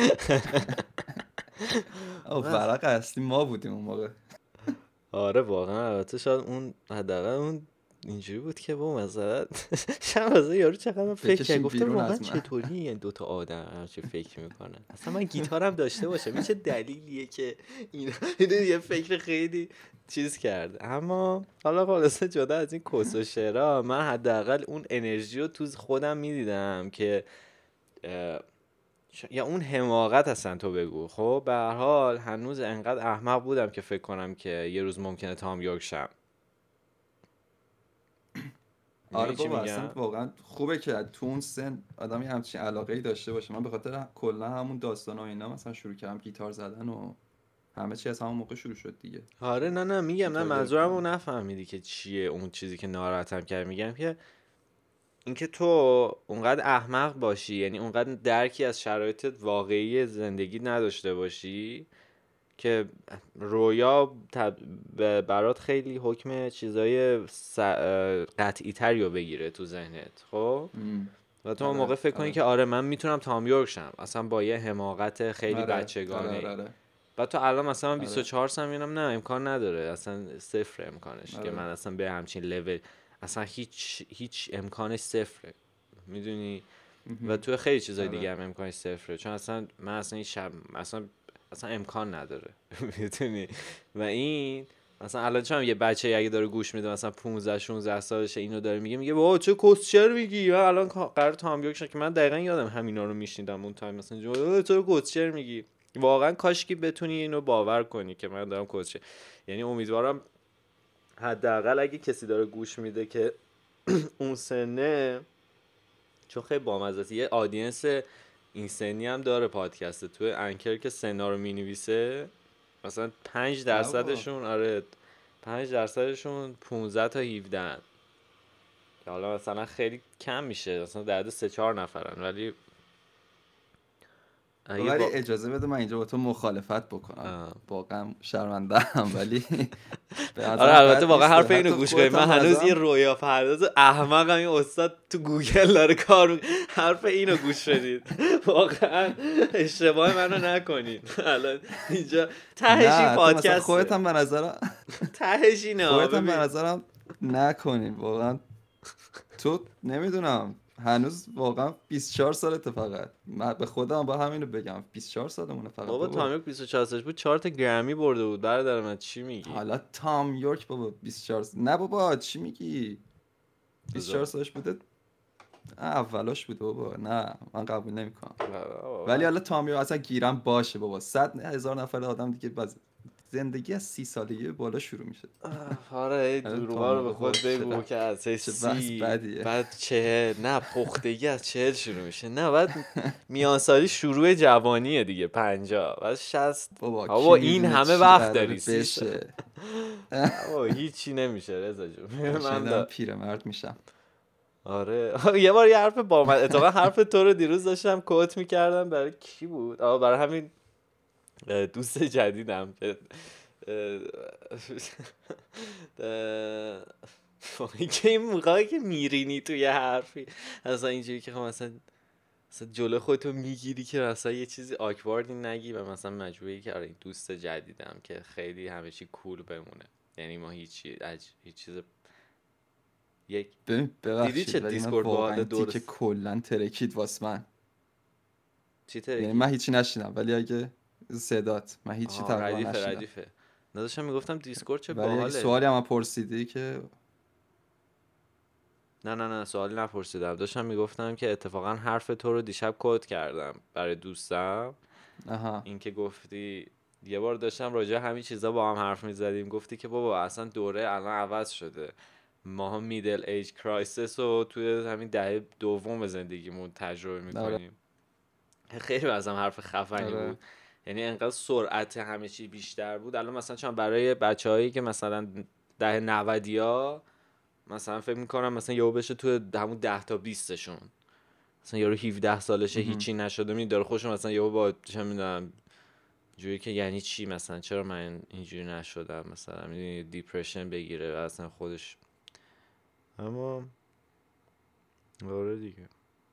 ورق اصلی ما بودیم اون موقع. آره واقعا البته شاید اون حداقل اون اینجوری بود که با مثلا شب یارو چقدر فکر کرد گفته واقعا چطوری این دوتا آدم چه فکر میکنن، اصلا من گیتارم داشته باشم این چه دلیلیه که اینا یه فکر خیلی چیز کرد. اما حالا خلاصه جدا از این کس و شعرها، من حداقل اون انرژی رو تو خودم میدیدم که یا اون حماقت هستن تو بگو، خب به هر حال هنوز انقدر احمق بودم که فکر کنم که یه روز ممکنه تام یورک شم. آره بابا اصلا واقعا خوبه که تو اون سن آدمی همچین علاقه‌ای داشته باشه. من به خاطر کلا همون داستانا و اینا مثلا شروع کردم گیتار زدن و همه چی از همون موقع شروع شد دیگه. آره نه میگم نه گیتار منظورم رو گرفتم. نفهمیدی که چیه اون چیزی که ناراحتم کرد. میگم که اینکه تو اونقدر احمق باشی، یعنی اونقدر درکی از شرایط واقعی زندگی نداشته باشی که رویا برات خیلی حکم چیزای قطعی تری رو بگیره تو ذهنت. خب و تو اون موقع فکر کنی که آره من میتونم تام یورک شم، اصلا با یه حماقت خیلی بچگانه. بعد تو الان مثلا من 24 سالم میبینم نه امکان نداره، اصلا صفر امکانش که من اصلا به همچین لول، اصلا هیچ امکانش صفره، میدونی. و تو خیلی چیزای دیگه هم امکانش صفره، چون اصلا من اصلا اصلا امکان نداره میدونی. و این مثلا الان چون یه بچه اگه داره گوش میده مثلا 15 16 سالشه اینو داره میگه بابا چه کسچر میگی، من الان قرار تام یورک شم که من دقیقاً یادم همینا رو میشنیدم اون تایم، مثلا چه کسچر میگی. واقعا کاشکی بتونی اینو باور کنی که من دارم کسچر، یعنی امیدوارم حداقل اگه کسی داره گوش میده که اون سنه، چون خیلی بامزه است، یه آدینس این سنی هم داره پادکست تو انکر که سنا رو مینویسه، مثلا 5% آره 5%شون 15 تا 17 که حالا مثلا خیلی کم میشه، مثلا در 3-4 نفرن، ولی اجازه بده من اینجا با تو مخالفت بکنم. واقعا شرمنده‌ام ولی آره البته واقعا حرف اینو گوش کنید، من هنوز یه رویا پرداز احمقم، این استاد تو گوگل داره کار حرف اینو گوش بدید، واقعا اشتباه منو نکنید. الان اینجا تهش این پادکست خودت هم به نظرم تهش اینه، خودت هم به نظرم نکنید واقعا. تو نمیدونم هنوز واقعا 24 سالته فقط، من به خودم با همینو بگم 24 سالمونه فقط. بابا تام یورک 24 سالش بود 4 تا گرمی برده بود برادر من، چی میگی؟ حالا تام یورک بابا 24 نه بابا چی میگی 24 سالش بوده اولاش بود بابا، نه من قبول نمیکنم. ولی حالا تام یورک اصلا گیرم باشه بابا، 100,000 نفر آدم دیگه زندگی از 30 سالگی بالا شروع میشه. آره دروغا رو به خود بگو که از 30 بعد 40 نه پختگی از 40 شروع میشه، نه بعد میانسالی شروع جوانیه دیگه 50 بعد 60 بابا این همه وقت داری بشه. بابا هیچی نمیشه رضا جون، من پیرمرد میشم. آره یه بار یه حرف با من اتفاقا حرف تو رو دیروز داشتم کوت میکردم، برای کی بود؟ برای همین دوست جدیدم که این موقعی که میرینی توی حرفی اصلا اینجوری که خب مثلا جلو خودتو میگیری که مثلا یه چیزی آکواردی نگی و مثلا مجبوری که آره این دوست جدیدم که خیلی همه چی کول بمونه، یعنی ما هیچ چیز یک دیدی چه دیسکورد باحال درست که کلا ترکید واس من. چی ترکید؟ یعنی من هیچی نشیدم ولی اگه صدات من هیچی تقریبا نشیدم. ردیفه نداشتم میگفتم دیسکورد چه باحاله. ولی سوالی هم پرسیدی که نه سوالی نپرسیدم، داشتم میگفتم که اتفاقا حرف تو رو دیشب کوت کردم برای دوستم. این که گفتی یه بار داشتم راجع همین چیزا با هم حرف میزدیم، گفتی که بابا اصلا دوره الان عوض شده، ما میدل ایج کرایسیس رو توی همین دهه دوم زندگیمون تجربه میکنیم. خیلی واسم حرف خفنی بود، یعنی انقدر سرعت همه چی بیشتر بود. الان مثلا چون برای بچه‌هایی که مثلا دهه 90 مثلا فکر میکنم مثلا یهو بشه تو همون 10 تا 20 شون، مثلا یارو 17 سالشه هیچی نشده می داره خوشم مثلا یهو با چه میدونم جوری که یعنی چی مثلا چرا من اینجوری نشدم، مثلا میدونی دیپرشن بگیره و اصلا خودش. اما آره دیگه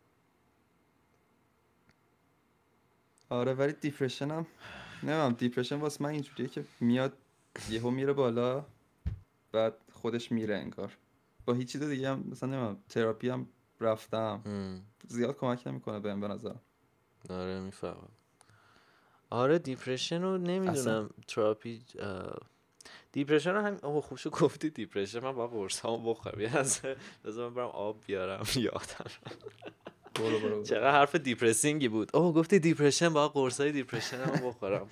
آره ولی دیپرشن هم نمیدونم، دیپرشن واسه من اینجوریه که میاد یهو میره بالا بعد خودش میره انگار. با هیچ چیز دیگه هم مثلا نمیدونم تراپی هم رفتم زیاد کمک نمیکنه بهم به نظر. آره میفهمم. آره دیپرشن رو نمیدونم تراپی دیپرشن رو هم خوب شو گفتی دیپرشن، من باید قرصامو بخورم یه از بذار من برم آب بیارم یادم برو چقدر حرف دیپرسینگی بود. گفتی دیپرشن باید قرصای دیپرشن رو بخورم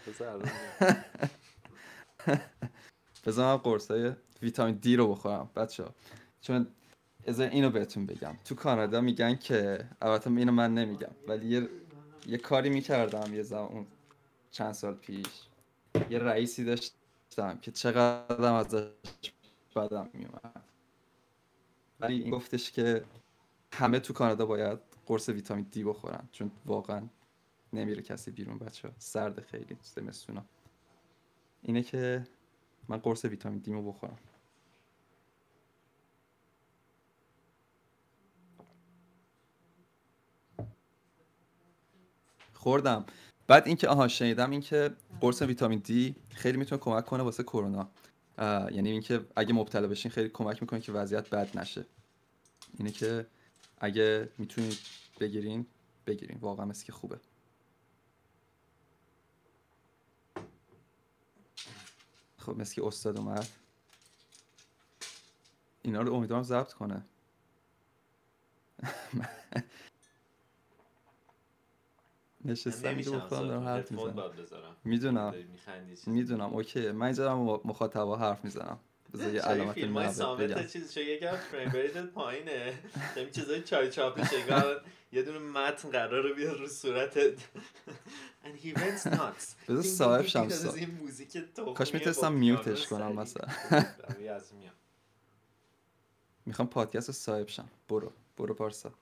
بذار من قرصای ویتامین دی رو بخورم بچه‌ها، چون اینو بهتون بگم، تو کانادا میگن که، البته اینو من نمیگم، ولی یه کاری میکردم یه زمان چند سال پیش، یه رئیسی داشتم که چقدر ازش بدم میومد، ولی این گفتش که همه تو کانادا باید قرص ویتامین دی بخورن، چون واقعا نمیره کسی بیرون بچه‌ها، سرد خیلی زمستونا. اینه که من قرص ویتامین دیمو بخورم. خوردم. بعد اینکه شنیدم اینکه قرص ویتامین دی خیلی میتونه کمک کنه واسه کرونا، یعنی اینکه اگه مبتلا بشین خیلی کمک میکنه که وضعیت بد نشه. اینه که اگه میتونید بگیرین واقعا مثل که خوبه. خب مثل که استاد اومد، اینا رو امیدوارم ضبط کنه. نشستم میگه بخورم دارم حرف میزنم. میدونم اوکی، من اینجا دارم مخاطبا حرف میزنم. بذار یه علامت فیلمای سامت چیزشو یکم فریم ریتت پایینه، همین چیزای چای چاپیش انگار یه دونه متن قراره بیاد رو صورتت and he went nuts. بذار صاحب شمس کاش میتونستم میوتش کنم مثلا. میخوام پادکست رو صاحب شم. برو پارسا.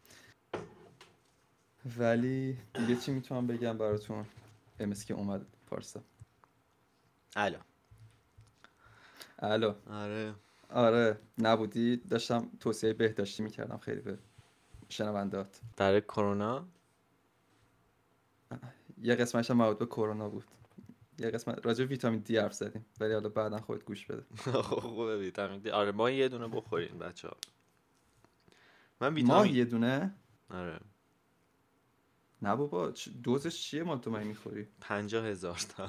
ولی دیگه چی میتونم بگم براتون؟ امس که اومد پارسا. الو. آره نبودی، داشتم توصیه بهداشتی میکردم خیلی به شنوندات در کرونا. یه قسمتش هم مربوط به کرونا بود، یه قسمت راجع به ویتامین دی حرف زدیم، ولی حالا بعداً خودت گوش بده. خوبه ویتامین دی. آره ما یه دونه بخورین بچه‌ها. ما یه دونه؟ آره. نه بابا دوزش چیه مال تو من میخوری؟ 50,000 تا.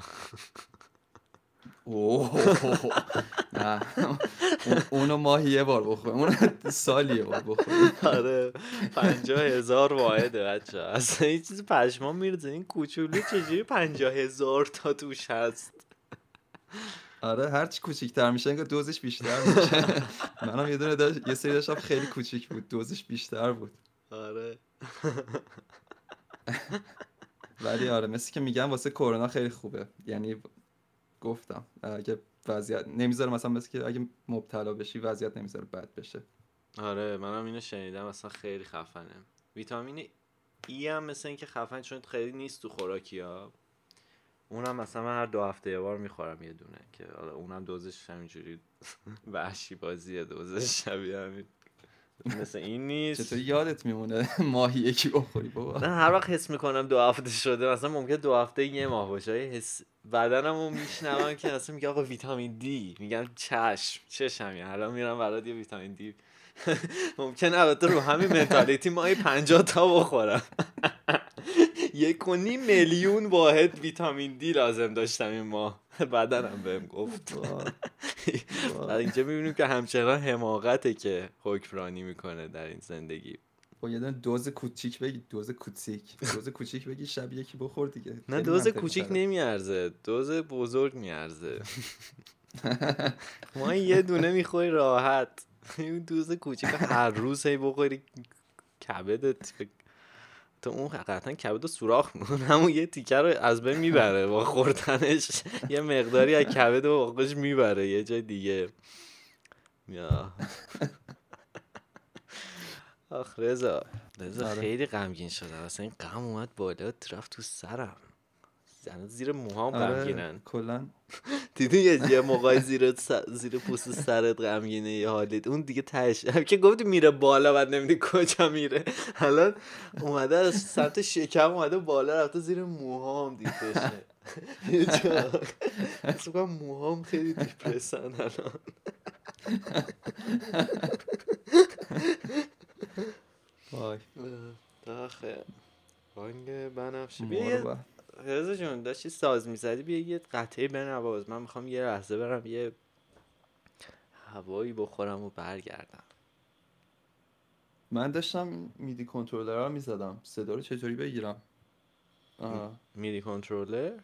نه اونو ماهی یه بار بخوریم، اونو سالی یه بار بخوریم. آره 50,000 واحده بچه. اصلا این چیز پشمان میرزه، این کوچولو چجوری 50,000 تا توش هست. آره هرچی کوچیک‌تر میشه انگار دوزش بیشتر میشه. منم یه دونه یه سری داشتم خیلی کوچیک بود، دوزش بیشتر بود. آره. ولی آره مثل که میگن واسه کرونا خیلی خوبه، یعنی گفتم اگه وضعیت نمیذاره، مثلا مثل که اگه مبتلا بشی وضعیت نمیذاره بد بشه. آره منم اینو شنیدم، اصلا خیلی خفنه. ویتامین ای هم مثل این که خفن، چون خیلی نیست تو خوراکی‌ها. اونم مثلا من هر 2 هفته یه بار میخورم یه دونه، که حالا اونم دوزش همینجوری وحشی بازیه، دوزش شبیه همین مثل این نیست. چطوری یادت میمونه ماهی یکی بخوری بابا؟ من هر وقت حس میکنم 2 هفته شده، مثلا ممکنه 2 هفته یه ماه باشه، حس بدنمو میشنوم که اصلا میگه آقا ویتامین دی، میگم چشم الان میرم برات یه ویتامین دی. ممکنه البته رو همین منتالیتی ماهی 50 تا بخورم. 1.5 میلیون واحد ویتامین دی لازم داشتم این ماه، بدنم بهم گفت. در اینجا میبینیم که همچنان حماقته که حکمرانی میکنه در این زندگی. با یه دونه دوز کوچیک بگی، دوز کوچیک بگی شب یکی بخور دیگه. نه دوز کوچیک نمیارزه، دوز بزرگ میارزه. ما یه دونه میخوری راحت، این دوز کوچیک هر روز هی بخوری کبدت تو اون قطعا کبد و سوراخ میکنه، همون یه تیکه رو از بین میبره با خوردنش، یه مقداری از کبد و واقعش میبره یه جای دیگه. آخ رضا خیلی غمگین شده، اصلا این غم اومد بالا رفت تو سرم، زیر موهام غمگینن کلا. دیدی یه موقعی زیر پوست سرت غمگینه یه حالت، اون دیگه تهش که گفتی میره بالا بعد نمیدی کجا میره، الان اومده از سمت شکم اومده بالا رفته زیر موهام دیپرشن. یه جا اصلا موهام خیلی دیپرسن الان. وای آخه رنگ بنفشه. بیا رضا جون داشتی ساز میزدی، بیا یه قطعه بنواز، من میخوام یه لحظه برم یه هوایی بخورم و برگردم. من داشتم میدی کنترلر رو میزدم، صدا رو چطوری بگیرم؟ میدی کنترلر؟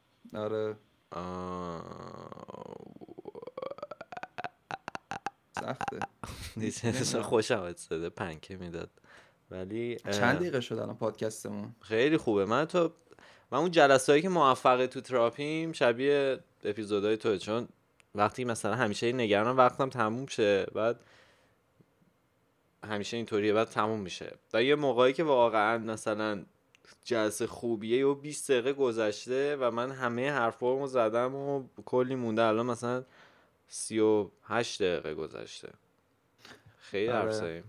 آره سخته. اصلا خوشم از صدا پنکه میداد. ولی چند دقیقه شد الان پادکستمون؟ خیلی خوبه. من اون جلسه‌ای که موفقه تو تراپیم شبیه اپیزودهای توه، چون وقتی مثلا همیشه نگرانم وقتم تموم شه، بعد همیشه اینطوریه، بعد تموم میشه. و یه موقعی که واقعا مثلا جلسه خوبیه و 20 دقیقه گذشته و من همه حرفامو زدم و کلی مونده، الان مثلا 38 دقیقه گذشته. خیلی حرف زدیم.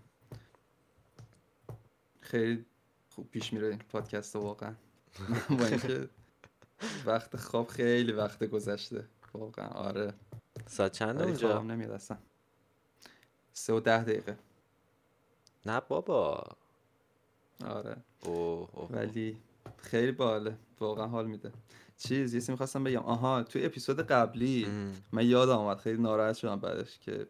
خیلی خوب پیش میره این پادکست واقعا. با اینکه وقت خواب خیلی وقت گذشته واقعا. آره ساعت چنده اونجا؟ خوابم نمیاد اصلا. 3:10 دقیقه. نه بابا. آره. اوه. ولی خیلی باحاله واقعا، حال میده. یه چیزی میخواستم بگم. آها توی اپیزود قبلی من یادم اومد، خیلی ناراحت شدم بعدش که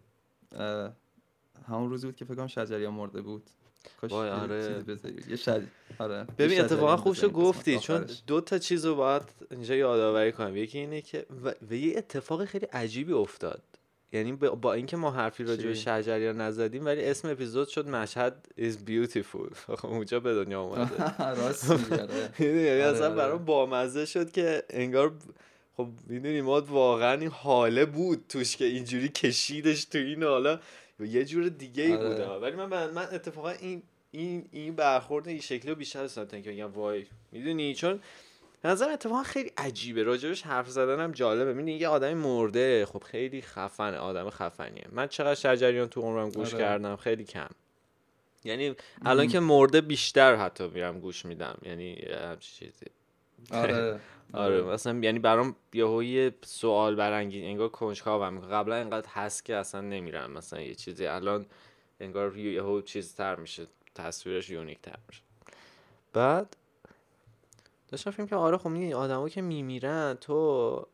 همون روزی بود که فکر کنم شجریان مرده بود. کاش آره. چیزی بذاری یه آره. ببین اتفاقا خوبشو گفتی، چون 2 تا چیزو باید اینجا یادآوری کنم. یکی اینه که و یه اتفاق خیلی عجیبی افتاد، یعنی با اینکه ما حرفی راجع به شجریان نزدیم ولی اسم اپیزود شد مشهد is beautiful. اونجا به دنیا اومده. راست میگه. یعنی اصلا برام بامزه شد که انگار خب میدونی ما واقعا این حاله بود توش که اینجوری کشیدش تو این حالا یه جور دیگه ای بوده. ولی من اتفاقا این برخورد این شکلی رو بیشتر دوست دارم که بگم وای، میدونی، چون نظر اتفاقا خیلی عجیبه، راجبش حرف زدنم جالبه. میدونی یه آدمی مرده، خب خیلی خفن، آدم خفنیه. من چقدر شجریان تو عمرم گوش کردم؟ خیلی کم. یعنی الان که مرده بیشتر حتی میرم گوش میدم، یعنی همچین چیزی. آره مثلا یعنی برام یهویی سوال برانگیز، انگار کنجکاوم. قبلا اینقدر هست که اصلا نمیرم مثلا یه چیزی، الان انگار یهو چیزتر میشه، تصویرش یونیک تر میشه. بعد داشتم فکر که آره خب این آدمایی که میمیرن تو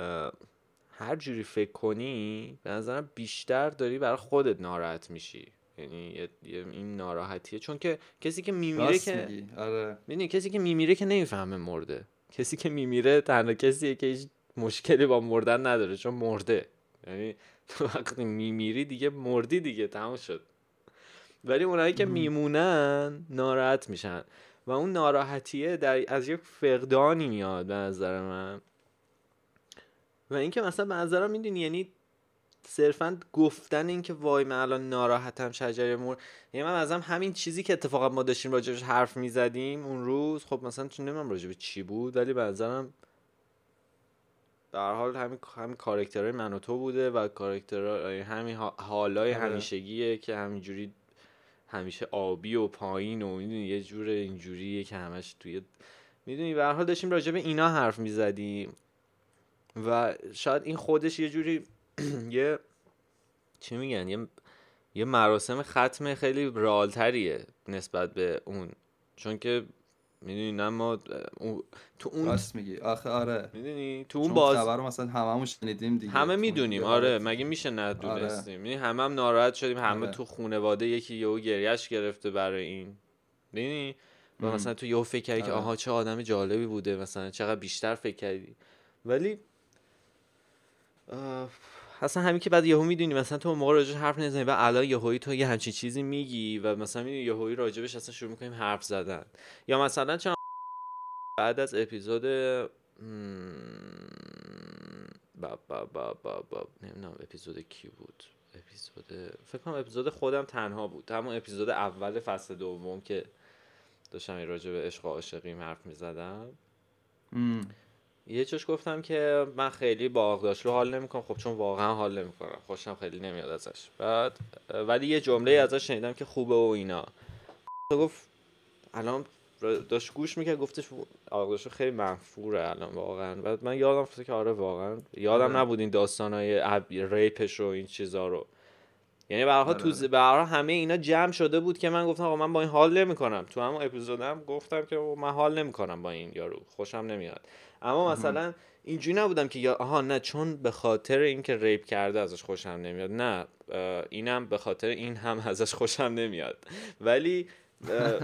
هر جوری فکر کنی به نظرم بیشتر داری برای خودت ناراحت میشی. یعنی این ناراحتیه، چون که کسی که میمیره که میدونی کسی که میمیره که نمیفهمه مرده. کسی که میمیره تنها کسیه که هیچ مشکلی با مردن نداره، چون مرده. یعنی تو وقتی میمیری دیگه مردی دیگه، تموم شد. ولی اونایی که میمونن ناراحت میشن و اون ناراحتیه از یک فقدانی میاد به نظر من. و اینکه مثلا به نظرم میدونی یعنی صرفا گفتن این که وای من الان ناراحتم شجریان مرد، یعنی من ازم همین چیزی که اتفاقا ما داشتیم راجبش حرف میزدیم اون روز، خب مثلا چون نمیدونم راجب چی بود ولی به نظرم به هر حال همین کاراکترهای من و تو بوده و کاراکترهای همین حالای همیشگیه که همینجوری همیشه آبی و پایین و میدونی یه جور اینجوریه که همش توی میدونی به هر حال داشتیم راجع به اینا حرف میزدیم و شاید این خودش یه جوری یه چی میگن یه مراسم ختم خیلی رئالتریه نسبت به اون، چون که میدونی نه ما تو اون راست میگی آخه آره میدونی تو اون باز خبر رو مثلا هممون شنیدیم دیگه، همه میدونیم. آره مگه میشه ندونستیم؟ میدونی همه هم ناراحت شدیم، همه تو خانواده یکی یهو گریهش گرفته برای این، میدونی و مثلا تو یهو فکر کردی که آها چه آدم جالبی بوده، مثلا چقدر بیشتر فکر کردی. ولی اصلا همین که بعد یهو میدونی مثلا تو موقع راجعش حرف نزنی و الان یهویی تو یه همچین چیزی میگی و مثلا میدونی یهویی راجبش اصلا شروع میکنیم حرف زدن. یا مثلا چون بعد از اپیزود نمیدونم اپیزود کی بود، فکر کنم اپیزود خودم تنها بود، همون اپیزود اول فصل دوم که داشتم راجع به عشق و عاشقیم حرف میزدم. یه چوش گفتم که من خیلی با آغداش رو حال نمیکنم، خب چون واقعا حال نمیکنم، خوشم خیلی نمیاد ازش. بعد ولی یه جمله ازش شنیدم که خوبه و اینا. تو گفت الان داشت گوش میکرد گفتش آغداش خیلی منفوره الان واقعا. بعد من یادم افتاد که آره واقعا یادم نبود این داستانای ریپش و این چیزا رو، یعنی به هر حال تو به هر حال همه اینا جمع شده بود که من گفتم آقا من با این حال نمیکنم. تو همون اپیزودم گفتم که من حال نمیکنم با این یارو، خوشم نمیاد. اما مثلا اینجوری نبودم که یا آها نه چون به خاطر اینکه ریپ کرده ازش خوشم نمیاد، نه اینم به خاطر این هم ازش خوشم نمیاد. ولی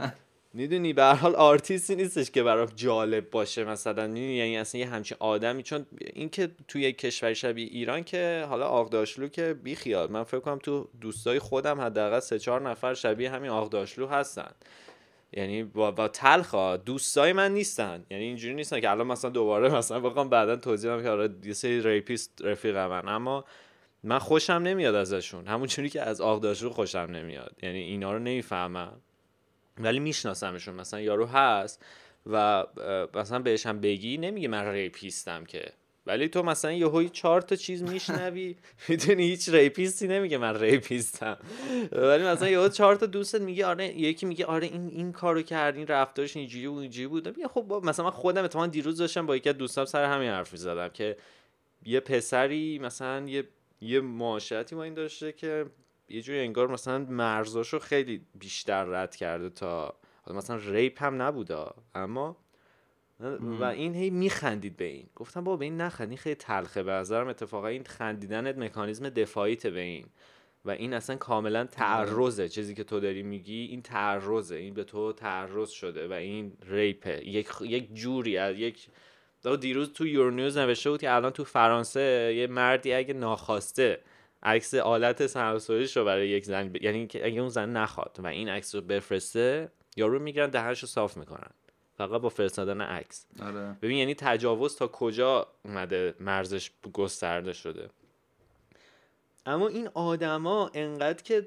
میدونی به هر حال آرتیستی نیستش که برام جالب باشه مثلا، میدونی یعنی اصلا یه همچین آدمی، چون این که توی یک کشور شبیه ایران که حالا آغداشلو که بی خیال، من فکر کنم تو دوستای خودم حداقل 3-4 نفر شبیه همین آغداشلو هستن، یعنی با تلخا دوستای من نیستن، یعنی اینجوری نیستن که الان مثلا دوباره مثلا بخوام بعدن توضیح بدم که آره یه سری ریپیست رفیقمن، اما من خوشم نمیاد ازشون، همون چونی که از آغداشلو خوشم نمیاد، یعنی اینا رو نمیفهمم ولی میشناسمشون. مثلا یارو هست و مثلا بهش هم بگی نمیگه من ریپیستم که، ولی تو مثلا یهویی 4 تا چیز میشنوی میدونی هیچ ریپیستی نمیگه من ریپیستم، ولی مثلا یهو 4 تا دوستت میگه آره، یکی میگه آره این کارو کرد، این رفتارش اینجوری بود اونجوری بود. میگه خب مثلا من خودم اتفاقا دیروز داشتم با یکی از دوستام سر همین حرف می‌زدم که یه پسری مثلا یه معاشرتی با این داشته که یه جوری انگار مثلا مرزاشو خیلی بیشتر رد کرده تا مثلا ریپ هم نبوده، اما و این هی میخندید به این. گفتم بابا به این نخندی، خیلی تلخه به نظرم، اتفاقا این خندیدنت مکانیزم دفاعیته به این، و این اصلا کاملا تعرضه، چیزی که تو داری میگی این تعرضه، این به تو تعرض شده و این ریپه یک جوری از یک. دیروز تو یورونیوز نوشته بود که الان تو فرانسه یه مردی اگه ناخواسته عکس آلت سرسوریش رو برای یک زن یعنی که اگه اون زن نخواد و این عکس رو بفرسته، یارو میگیرن دهنشو صاف میکنن فقط با فرستادن عکس. آره. ببین یعنی تجاوز تا کجا اومده، مرزش گسترده شده. اما این آدما انقدر که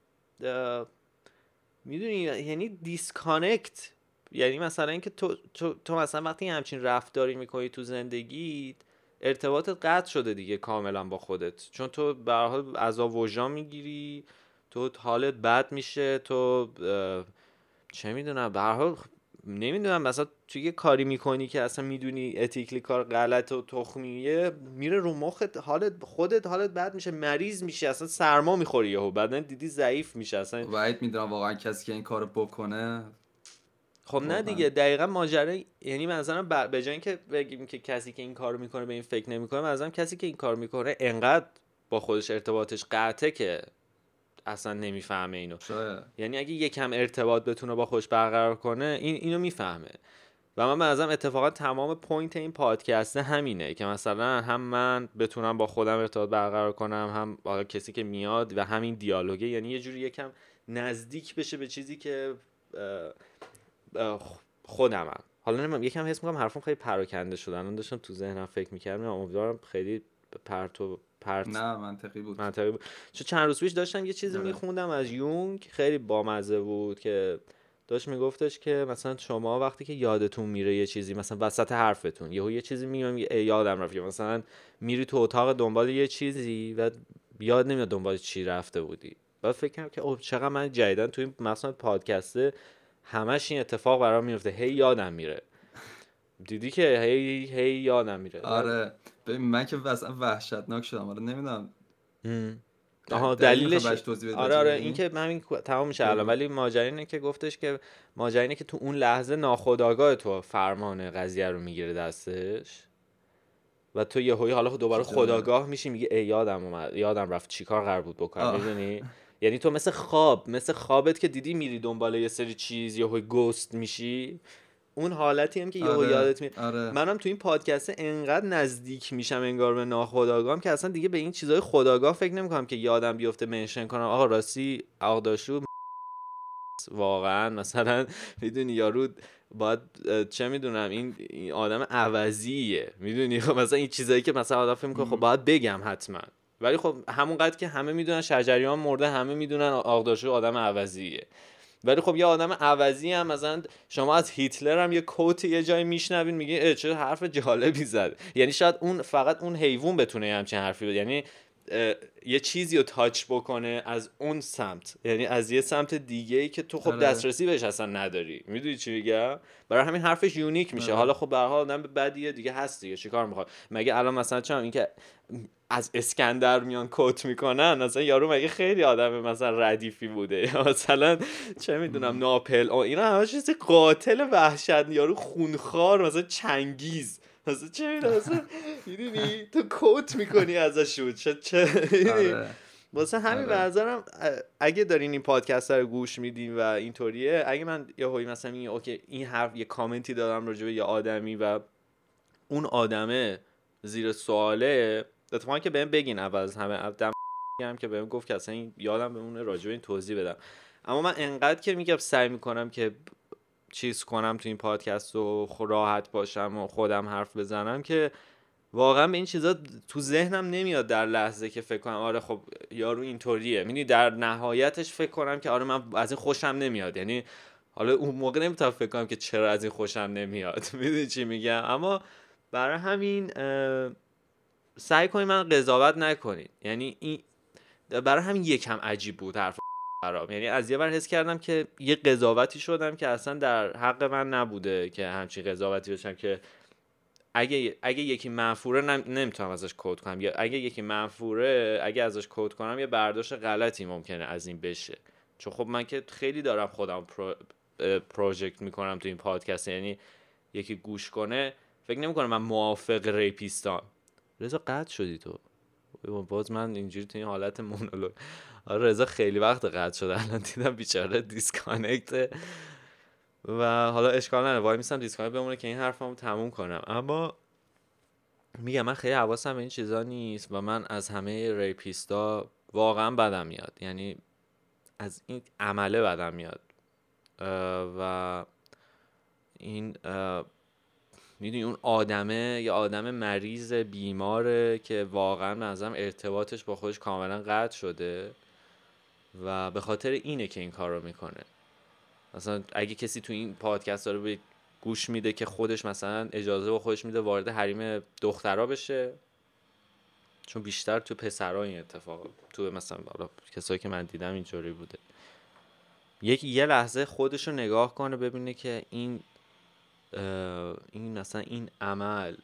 میدونی یعنی دیسکانکت، یعنی مثلا اینکه تو مثلا وقتی همچین رفتاری میکنی تو زندگیت، ارتباطت قطع شده دیگه کاملا با خودت، چون تو به هر حال عذاب وجدان میگیری، تو حالت بد میشه، تو چه میدونم به هر حال نمیدونم مثلا تو یه کاری میکنی که اصلا میدونی اتیکلی کار غلط و تخمیه، میره رو مخت، خودت حالت بد میشه، مریض میشه، اصلا سرما میخوری یهو، بعدن دیدی ضعیف میشه اصلا. وحید میدونم واقعا کسی که این کارو بکنه، خب نه دیگه دقیقاً ماجرا، یعنی مثلا به جای اینکه بگیم که کسی که این کارو میکنه به این فکر نمیکنه، مثلا کسی که این کار میکنه انقدر با خودش ارتباطش قطعه که اصلا نمیفهمه اینو. یعنی اگه یکم ارتباط بتونه با خودش برقرار کنه اینو میفهمه. و من به نظرم اتفاقا تمام پوینت این پادکست همینه که مثلا هم من بتونم با خودم ارتباط برقرار کنم، هم کسی که میاد و همین دیالوگه، یعنی یه جوری یکم نزدیک بشه به چیزی که خودمم. حالا نمیدونم یکم حس میکنم حرفم خیلی پراکنده شد، الان داشتم تو ذهنم فکر میکردم، امیدوارم خیلی پرت نه منطقی بود. چون چند روز پیش داشتم یه چیزی میخوندم از یونگ، خیلی بامزه بود، که داشت میگفتش که مثلا شما وقتی که یادتون میره یه چیزی، مثلا وسط حرفتون یه چیزی میگم یادم رفت، مثلا میری تو اتاق دنبال یه چیزی و یاد نمیاد دنبال چی رفته بودی، بعد فکر کنم که اوه چقدر من جدیدن تو این مثلا پادکسته همش این اتفاق برام میفته، هی یادم میره، دیدی که هی یادم میره. آره ببین من که اصلا وحشتناک شدم، آره نمیدونم دلیلش آره این که همین تمام میشه الان، ولی ماجرا اینه که گفتش که ماجرا اینه که تو اون لحظه ناخودآگاه تو فرمان قضیه رو میگیره دستش و تو یهویی حالا دوباره خودآگاه میشی، میگه ای یادم اومد، یادم رفت چیکار قرار بود بکنم، میدونی یعنی تو مثل خوابت که دیدی میری دنبال یه سری چیز یهویی گوست میشی، اون حالتی هم که یهو یادت میاد. منم تو این پادکست انقدر نزدیک میشم انگار به ناخودآگاهم که اصلا دیگه به این چیزای خودآگاه فکر نمیکنم که یادم بیفته منشن کنم آقا راستی آقداشو واقعا مثلا میدونی یارو باید چه میدونم این آدم عوضیه، میدونی خب مثلا این چیزایی که مثلا آدم فکر میکنه خب باید بگم حتما، ولی خب همونقدر که همه میدونن شجریان مرده، همه میدونن آقداشو آدم عوضیه، ولی خب یه آدم عوضی هم مثلا شما از هیتلر هم یه کوت یه جای میشنوین میگه چه حرف جالبی زد، یعنی شاید اون فقط اون حیوان بتونه همچین حرفی بزنه، یعنی یه چیزی رو تاچ بکنه از اون سمت، یعنی از یه سمت دیگه ای که تو خب دسترسی بهش اصلا نداری، میدونی چی میگم، برای همین حرفش یونیک میشه. حالا خب به هر حال آدم بدیه دیگه هست دیگه، چیکار میخواد مگه الان مثلا چون این که از اسکندر میان کوت میکنن، مثلا یارو مگه خیلی آدم مثلا ردیفی بوده، مثلا چه میدونم ناپل اینا همه چیز قاتل وحشت، یارو خونخوار مثلا چنگیز، مثلا چه میدونی تو کوت میکنی ازشون چه واسه همین به نظرم اگه دارین این پادکست رو گوش میدین و اینطوریه، اگه من یهویی مثلا میگم اوکی این حرف یه کامنتی دادم راجع به یه آدمی و اون آدمه زیر سواله، اتفاقا که بهم بگین اول از همه میگم که بهم گفت که اصلا این یادم بمونه راجع به این توضیح بدم. اما من انقدر که میگم سعی میکنم که چیز کنم تو این پادکست و راحت باشم و خودم حرف بزنم که واقعا به این چیزا تو ذهنم نمیاد در لحظه که فکر کنم آره خب یارو اینطوریه. میدونی در نهایتش فکر کنم که آره من از این خوشم نمیاد، یعنی حالا اون موقع نمیتونم فکر کنم که چرا از این خوشم نمیاد. میدونی چی میگم؟ اما برای همین سعی کنید من قضاوت نکنید. یعنی این برای همین یکم عجیب بود حرف برام، یعنی از یه ور حس کردم که یه قضاوتی شدم که اصلا در حق من نبوده که همچین قضاوتی بشم، که اگه یکی منفوره نمیتونم ازش کد کنم، یا اگه یکی منفوره اگه ازش کد کنم یه برداشت غلطی ممکنه از این بشه. چون خب من که خیلی دارم خودم پروژکت میکنم تو این پادکست، یعنی یکی گوش کنه فکر نمیکنه من موافق ریپیستان. رضا قطع شدی تو باز، من اینجوری تو این حالت مونولوگ. آره رضا خیلی وقت قطع شده، الان دیدم بیچاره دیسکانکت و حالا اشکال نداره وای میسم دیسکانکت بمونه که این حرفمو تموم کنم. اما میگم من خیلی حواسم به این چیزا نیست و من از همه ریپیستا واقعا بدم میاد، یعنی از این عمله بدم میاد و این میدونی اون آدمه یه آدم مریض بیماره که واقعا منظرم ارتباطش با خودش کاملا قطع شده و به خاطر اینه که این کار رو میکنه. مثلا اگه کسی تو این پادکست رو به گوش میده که خودش مثلا اجازه با خودش میده وارد حریم دخترا بشه، چون بیشتر تو پسرها این اتفاق، تو مثلا کسایی که من دیدم اینجوری بوده، یه لحظه خودش رو نگاه کنه ببینه که این مثلا این عمل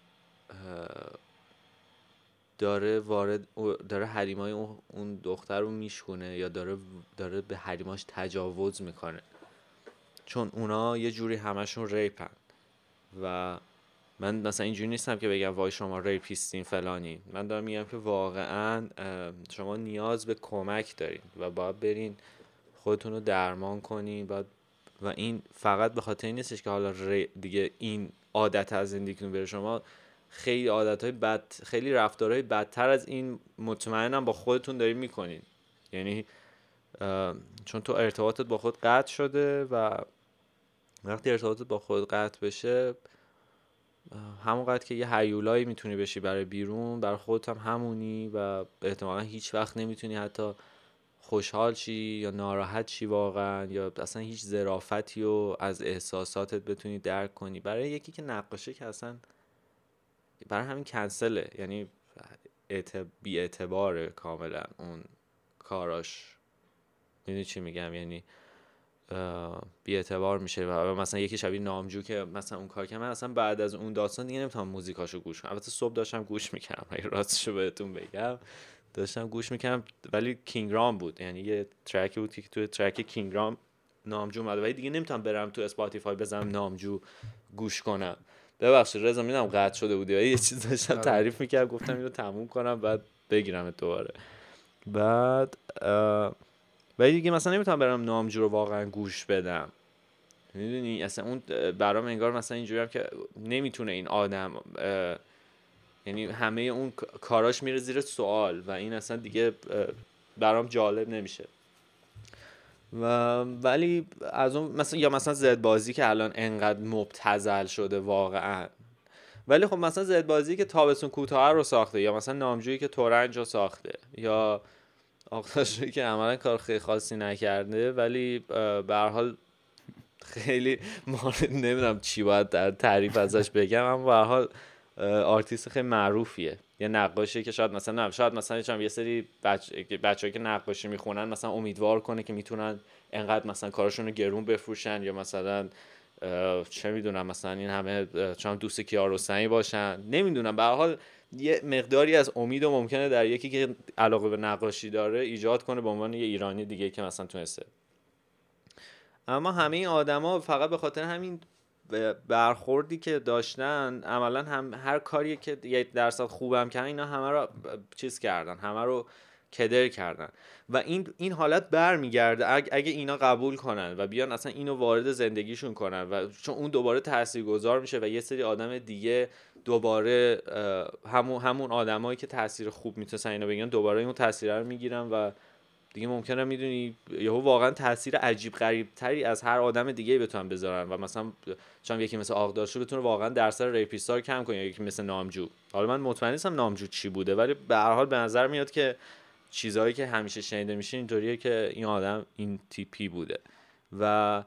داره حریمای اون دختر رو میشکونه یا داره به حریماش تجاوز میکنه، چون اونا یه جوری همشون ریپن و من مثلا اینجوری نیستم که بگم وای شما ریپیستین فلانی. من دارم میگم که واقعا شما نیاز به کمک دارین و باید برین خودتون رو درمان کنین و این فقط به خاطر این نیستش که حالا دیگه این عادت از زندگیتون بره، شما خیلی عادتهای بد، خیلی رفتارهای بدتر از این مطمئنم با خودتون دارین میکنین. یعنی چون تو ارتباطت با خود قطع شده و وقتی ارتباطت با خود قطع بشه همونقدر که یه هیولایی میتونی بشی برای بیرون، برای خودت هم همونی و احتمالا هیچ وقت نمیتونی حتی خوشحال شی یا ناراحت شی واقعا، یا اصلا هیچ ظرافتی رو از احساساتت بتونی درک کنی. برای یکی که نقاشه که اصلا برای همین کنسله، یعنی بی اعتباره کاملا اون کاراش. میدونی چی میگم؟ یعنی بی اعتبار میشه. و مثلا یکی شبیه نامجو که مثلا اون کار که من اصلا بعد از اون داستان دیگه نمیتونم موزیکاشو گوش کنم. البته صبح داشتم گوش میکردم، اگه راستشو بهتون بگم داشتم گوش میکردم، ولی کینگ رام بود، یعنی یه ترکی بود که تو ترک کینگ رام نامجو اومده، ولی دیگه نمیتونم برم تو اسپاتیفای بزنم نامجو گوش کنم. ببخشید رضا میدونم قطع شده بودی، ولی یه چیز داشتم تعریف میکردم گفتم اینو تموم کنم بعد بگیرم دوباره. بعد ولی دیگه مثلا نمیتونم برم نامجو رو واقعا گوش بدم. میدونی اصلا اون برام انگار مثلا اینجوریم که نمیتونه این آدم یعنی همه اون کاراش میره زیر سوال و این اصلا دیگه برام جالب نمیشه. ولی از اون مثلا یا مثلا زد بازی که الان انقدر مبتذل شده واقعا، ولی خب مثلا زد بازی که تابستون کوتاه رو ساخته، یا مثلا نامجویی که تورنج رو ساخته، یا آقاشویی که عملا کار خیلی خاصی نکرده ولی به هر حال خیلی نمیدونم چی باید در تعریف ازش بگم، اما به هر حال آرتیست خیلی معروفیه. یه نقاشی که شاید مثلا یه سری بچه‌ای که نقاشی میخونن مثلا امیدوار کنه که میتونن انقدر مثلا کارشون رو گرون بفروشن، یا مثلا چه میدونم مثلا این همه چون دوست کیارستمی باشن، نمیدونم به هر حال یه مقداری از امید و ممکنه در یکی که علاقه به نقاشی داره ایجاد کنه به عنوان یه ایرانی دیگه که مثلا تونسته. اما همه این آدما فقط به خاطر همین برخوردی که داشتن عملا هم هر کاری که 1% خوبم کردن اینا همه رو چیز کردن، همه رو کدر کردن و این حالت برمیگرده اگه اینا قبول کنن و بیان اصلا اینو وارد زندگیشون کنن و چون اون دوباره تاثیرگذار میشه و یه سری آدم دیگه دوباره همون آدمایی که تاثیر خوب میتونن اینو بگن دوباره اون تاثیر رو میگیرن و دیگه ممکنه میدونی یهو واقعا تاثیر عجیب غریب تری از هر آدم دیگه بتونن بذارن و مثلا چون یکی مثل آقدارشو بتونه واقعا درصد ریپیستا رو کم کنه، یکی مثل نامجو. حالا من مطمئن نیستم نامجو چی بوده ولی به هر حال به نظر میاد که چیزایی که همیشه شنیده میشه اینطوریه که این آدم این تیپی بوده و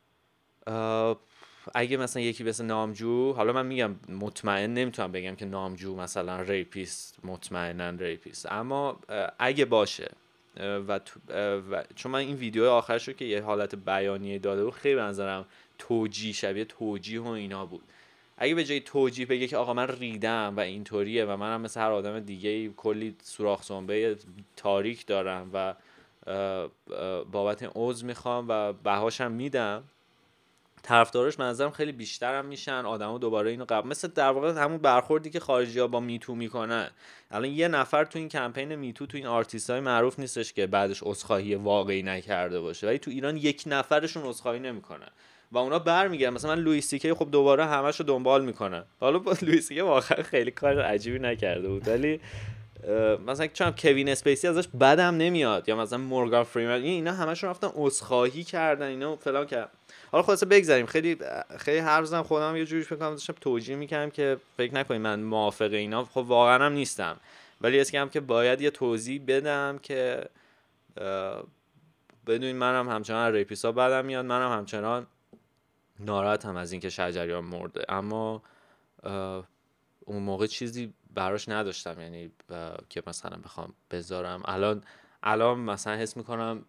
اگه مثلا یکی مثل نامجو، حالا من میگم مطمئن نمیتونم بگم که نامجو مثلا ریپیست مطمئنا ریپیست، اما اگه باشه و چون من این ویدیو آخرشو که یه حالت بیانیه داده بود خیلی به نظرم توجیه شبیه توجیه و اینا بود. اگه به جای توجیه بگه که آقا من ریدم و اینطوریه و منم مثل هر آدم دیگه کلی سوراخ سنبه تاریک دارم و بابت این عذر میخوام و بهاشم میدم، طرفدارش منظرم خیلی بیشترم میشن، آدمو دوباره اینو مثل در واقع همون برخوردی که خارجی‌ها با میتو میکنن. الان یه نفر تو این کمپین میتو تو این آرتیستای معروف نیستش که بعدش عذرخواهی واقعی نکرده باشه، ولی تو ایران یک نفرشون عذرخواهی نمیکنن و اونا برمیگردن. مثلا من لوئیس سی کی خب دوباره همشو دنبال میکنن، حالا با لوئیس سی کی واقعا خیلی کار عجیبی نکرده بود ولی مثلا چون کوین اسپیسی ازش بدم نمیاد یا مثلا مورگان فریمن اینا همشون رفتن عذرخواهی کردن اینا فلان که. حالا خلاصه بگذاریم، خیلی حرف زدم، خودم یه جوری فکر کنم داشتم توجیه میکنم که فکر نکنید من موافق اینا، خب واقعا هم نیستم، ولی اسم که باید یه توضیح بدم که بدونید منم همچنان ریپیسا بدم میاد، منم همچنان ناراحتم از اینکه شجریان مرده، اما اون موقع چیزی براش نداشتم یعنی که مثلا بخوام بذارم. الان مثلا حس میکنم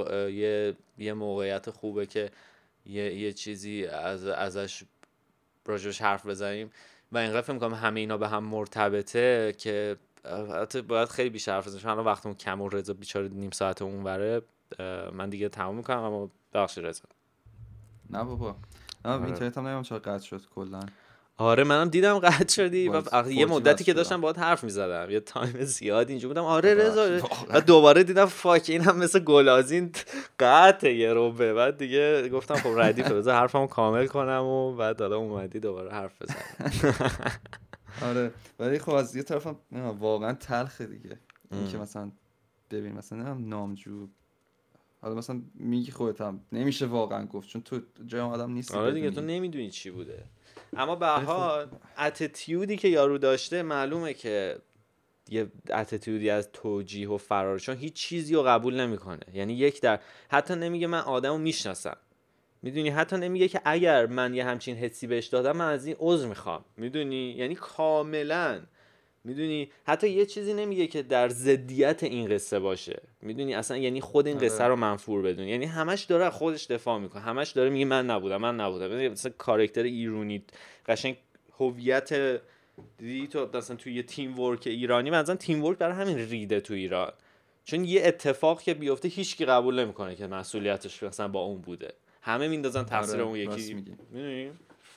یه موقعیت خوبه که یه چیزی ازش راجبش حرف بزنیم و اینقدر فکر میکنم همه اینا به هم مرتبطه که حتی باید خیلی بیشتر حرف بزنیم. الان وقتمون کم و رضا بیچاره نیم ساعت اونوره، من دیگه تموم میکنم، اما بخشی رضا. نه بابا اینترنت هم نمیم چرا قطع شد کلا. آره منم دیدم قطع شدی و یه مدتی که داشتم باهات حرف میزدم یه تایم زیاد اینجا بودم آره رضا و دوباره دیدم فاک این هم مثل گلازین قطع یه روبه، بعد دیگه گفتم خب ردیفه بذار حرفمو کامل کنم و بعد دادا اومدی دوباره حرف بزنم. آره ولی خب از یه طرفم واقعا تلخه دیگه این که مثلا ببین مثلا نامجو، حالا مثلا میگی خودت هم نمیشه واقعا گفت چون تو جای آدم نیستی. آره دیگه تو نمیدونی چی بوده، اما به هر حال اتیتیودی که یارو داشته معلومه که یه اتیتیودی از توجیه و فرار، چون هیچ چیزی رو قبول نمیکنه. یعنی حتی نمیگه من آدمو میشناسم، میدونی، حتی نمیگه که اگر من یه همچین حسی بهش دادم من از این عذر میخوام، میدونی، یعنی کاملا میدونی، حتی یه چیزی نمیگه که در ضدیت این قصه باشه، میدونی اصلا، یعنی خود این قصه رو منفور بدون، یعنی همش داره خودش دفاع میکنه، همش داره میگه من نبودم مثلا کاراکتر ایرونی قشنگ هویت دیدی تو مثلا توی یه تیم ورک ایرانی، مثلا تیم ورک برای همین ریده تو ایران، چون یه اتفاق که بیفته هیچکی قبول نمیکنه که مسئولیتش مثلا با اون بوده، همه میندازن تقصیر اون یکی، میدونی.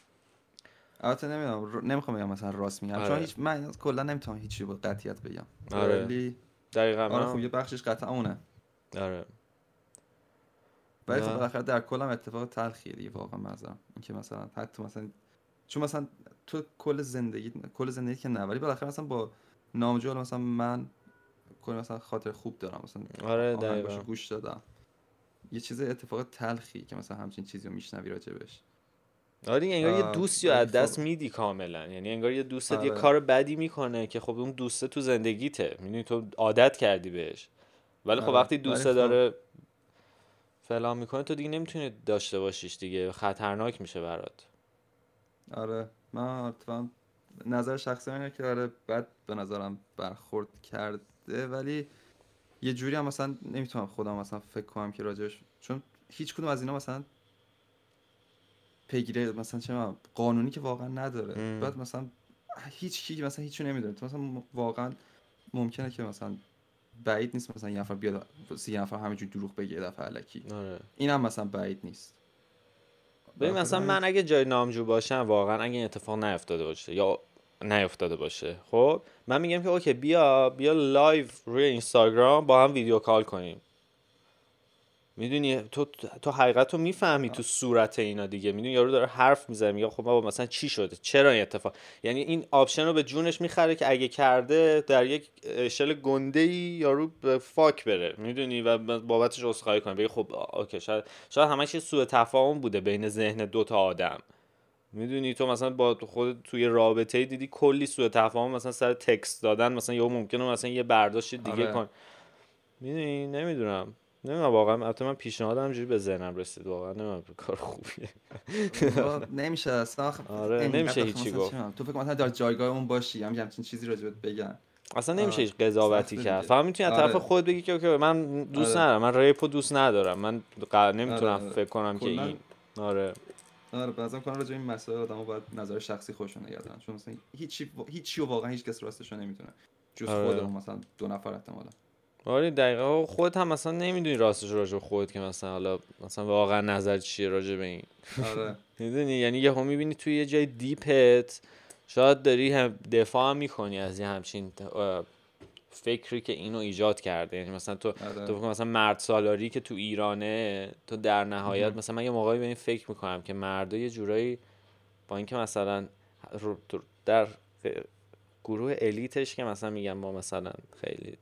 البته نمیخوام بگم مثلا راست میگم، چون من کلا نمیتونم هیچی با قطعیت بگم. آره دقیقاً. آره خب یه بخشش قطعا اونه. آره ولی خب بالاخره در کل هم اتفاق تلخیه دیگه واقعا. مثلا اینکه مثلا حتی مثلا چون مثلا تو کل زندگی که نه، ولی بالاخره مثلا با نامجو مثلا من کل مثلا خاطر خوب دارم، مثلا آره دقیقاً گوش دادم، یه چیز اتفاق تلخی که مثلا همچین چیزی رو میشنوی راجبش. آره دیگه انگار یه دوستی رو از دست میدی کاملا، یعنی انگار یه دوستت یه کار بدی میکنه که خب اون دوسته تو زندگیته، میدونی تو عادت کردی بهش، ولی خب وقتی دوسته داره فلان میکنه تو دیگه نمیتونی داشته باشیش دیگه، خطرناک میشه برات. آره من نظر شخصی اینه که آره بد به نظرم برخورد کرده، ولی یه جوری هم مثلا نمیتونم خودم مثلا فکر کنم که راجعش، چون هیچ کدوم از اینا مثلا پیگیری مثلا چه قانونی که واقعا نداره. بعد مثلا هیچ کی مثلا هیچو نمیدونه، تو مثلا واقعا ممکنه که مثلا بعید نیست مثلا یه نفر بیاد 30 نفر همینجوری دروغ بگه یه دفعه الکی. آره اینم مثلا بعید نیست. ببین مثلا من اگه جای نامجو باشم واقعا اگه این اتفاق نیفتاده باشه یا نیفتاده باشه. خب من میگم که اوکی بیا لایو روی اینستاگرام با هم ویدیو کال کنیم. میدونی تو حقیقت رو میفهمی تو صورت اینا دیگه. میدونی یارو داره حرف میزنه، میگه خب بابا مثلا چی شده، چرا این اتفاق، یعنی این آپشن رو به جونش میخره که اگه کرده در یک شل گنده‌ای یارو به فاک بره، میدونی، و بابتش عذرخواهی کنه، بگه خب اوکی شاید همش سوء تفاهم بوده بین ذهن دو تا آدم. میدونی تو مثلا با خود توی رابطه دیدی کلی سوء تفاهم مثلا سر تکست دادن، مثلا یا ممکنه مثلا یه برداشت دیگه کن. میدونی نمیدونم واقعا. البته من پیشنهادم اینجوری به ذهنم رسید، واقعا نمیدونم کار خوبیه. نمیشه اصلا. آره نمیشه هیچی گفت. تو فکر مثلا در جایگاه اون باشی همچین چیزی راجبت بگن، اصلا نمیشه هیچ قضاوتی کرد. فقط میتونی از طرف خود بگی که اوکی من دوست ندارم، من ریپو دوست ندارم، من نمیتونم فکر کنم که این آره بعضی کنم راجع به این مسائل آدمو باید نظر شخصی خودشون نگه دارن، چون مثلا هیچی واقعا هیچ کس راستشو نمیدونه جز خودمون، مثلا 2 نفر احتمالاً. آره دقیقاً. خودت هم مثلا نمیدونی راستش راجع به خودت که مثلا حالا مثلا واقعا نظر چیه راجع به این. آره میدونی یعنی یهو میبینی توی یه جای دیپت شاید داری هم دفاع هم میکنی از یه همچین فکری که اینو ایجاد کرده. یعنی مثلا تو مثلا مرد سالاری که تو ایرانه، تو در نهایت مثلا من یه موقعی به این فکر میکنم که مردا یه جورایی با اینکه مثلا در گروه الیتش که مثلا میگم ما مثلا خیلی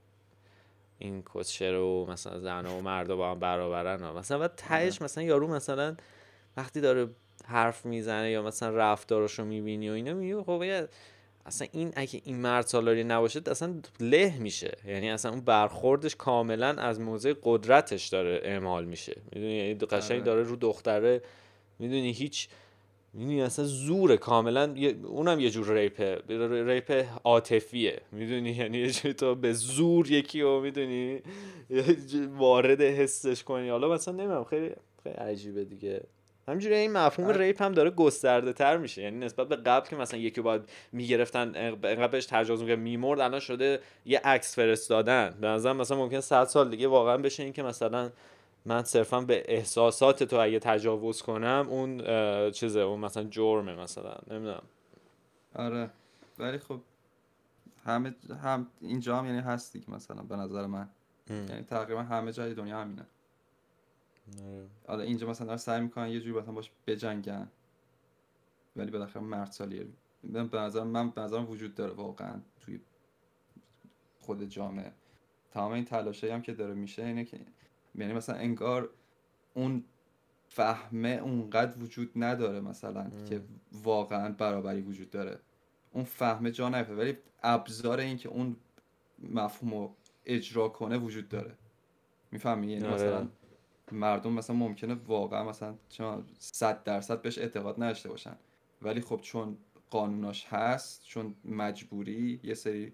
این کسچه رو مثلا زن و مردا با هم برابرن مثلا، و تهش مثلا یارو مثلا وقتی داره حرف میزنه یا مثلا رفتاراشو میبینی و اینا، میگه خب اصلا این اگه این مرد سالاری نباشه اصلا له میشه. یعنی اصلا اون برخوردش کاملا از موضع قدرتش داره اعمال میشه، میدونی، یعنی قشنگ داره رو دختره، میدونی، هیچ، میدونی اصلا زوره کاملا. اونم یه جور ریپ عاطفیه، میدونی، یعنی یه جوری تو به زور یکی رو میدونی وارد حسش کنی. حالا مثلا نمیدونم خیلی عجیبه دیگه. همینجوری این مفهوم ریپ هم داره گسترده تر میشه، یعنی نسبت به قبل که مثلا یکی باید میگرفتن انقدر بهش تجاوز میکرد میمرد، الان شده یه عکس فرستادن. به نظرم مثلا ممکن 100 سال دیگه واقعا بشه این که مثلا من صرفا به احساسات تو اگه تجاوز کنم اون چیزه، اون مثلا جرمه مثلا، نمیدونم. آره ولی خب هم اینجا هم یعنی هست دیگه، مثلا به نظر من یعنی تقریبا همه جای دنیا همینه. حالا اینجا مثلا سعی میکنن یه جوری مثلا باش بجنگن، ولی بالاخره مرد سالیه. به نظرم وجود داره واقعا توی خود جامعه. تمام این تلاشایی هم که داره میشه اینه که یعنی مثلا انگار اون فهمه اونقدر وجود نداره مثلا که واقعا برابری وجود داره، اون فهمه جا نیفته، ولی ابزار این که اون مفهومو اجرا کنه وجود داره. میفهمی؟ یعنی مثلا مردم مثلا ممکنه واقعا مثلا 100% بهش اعتقاد نداشته باشن، ولی خب چون قانوناش هست، چون مجبوری، یه سری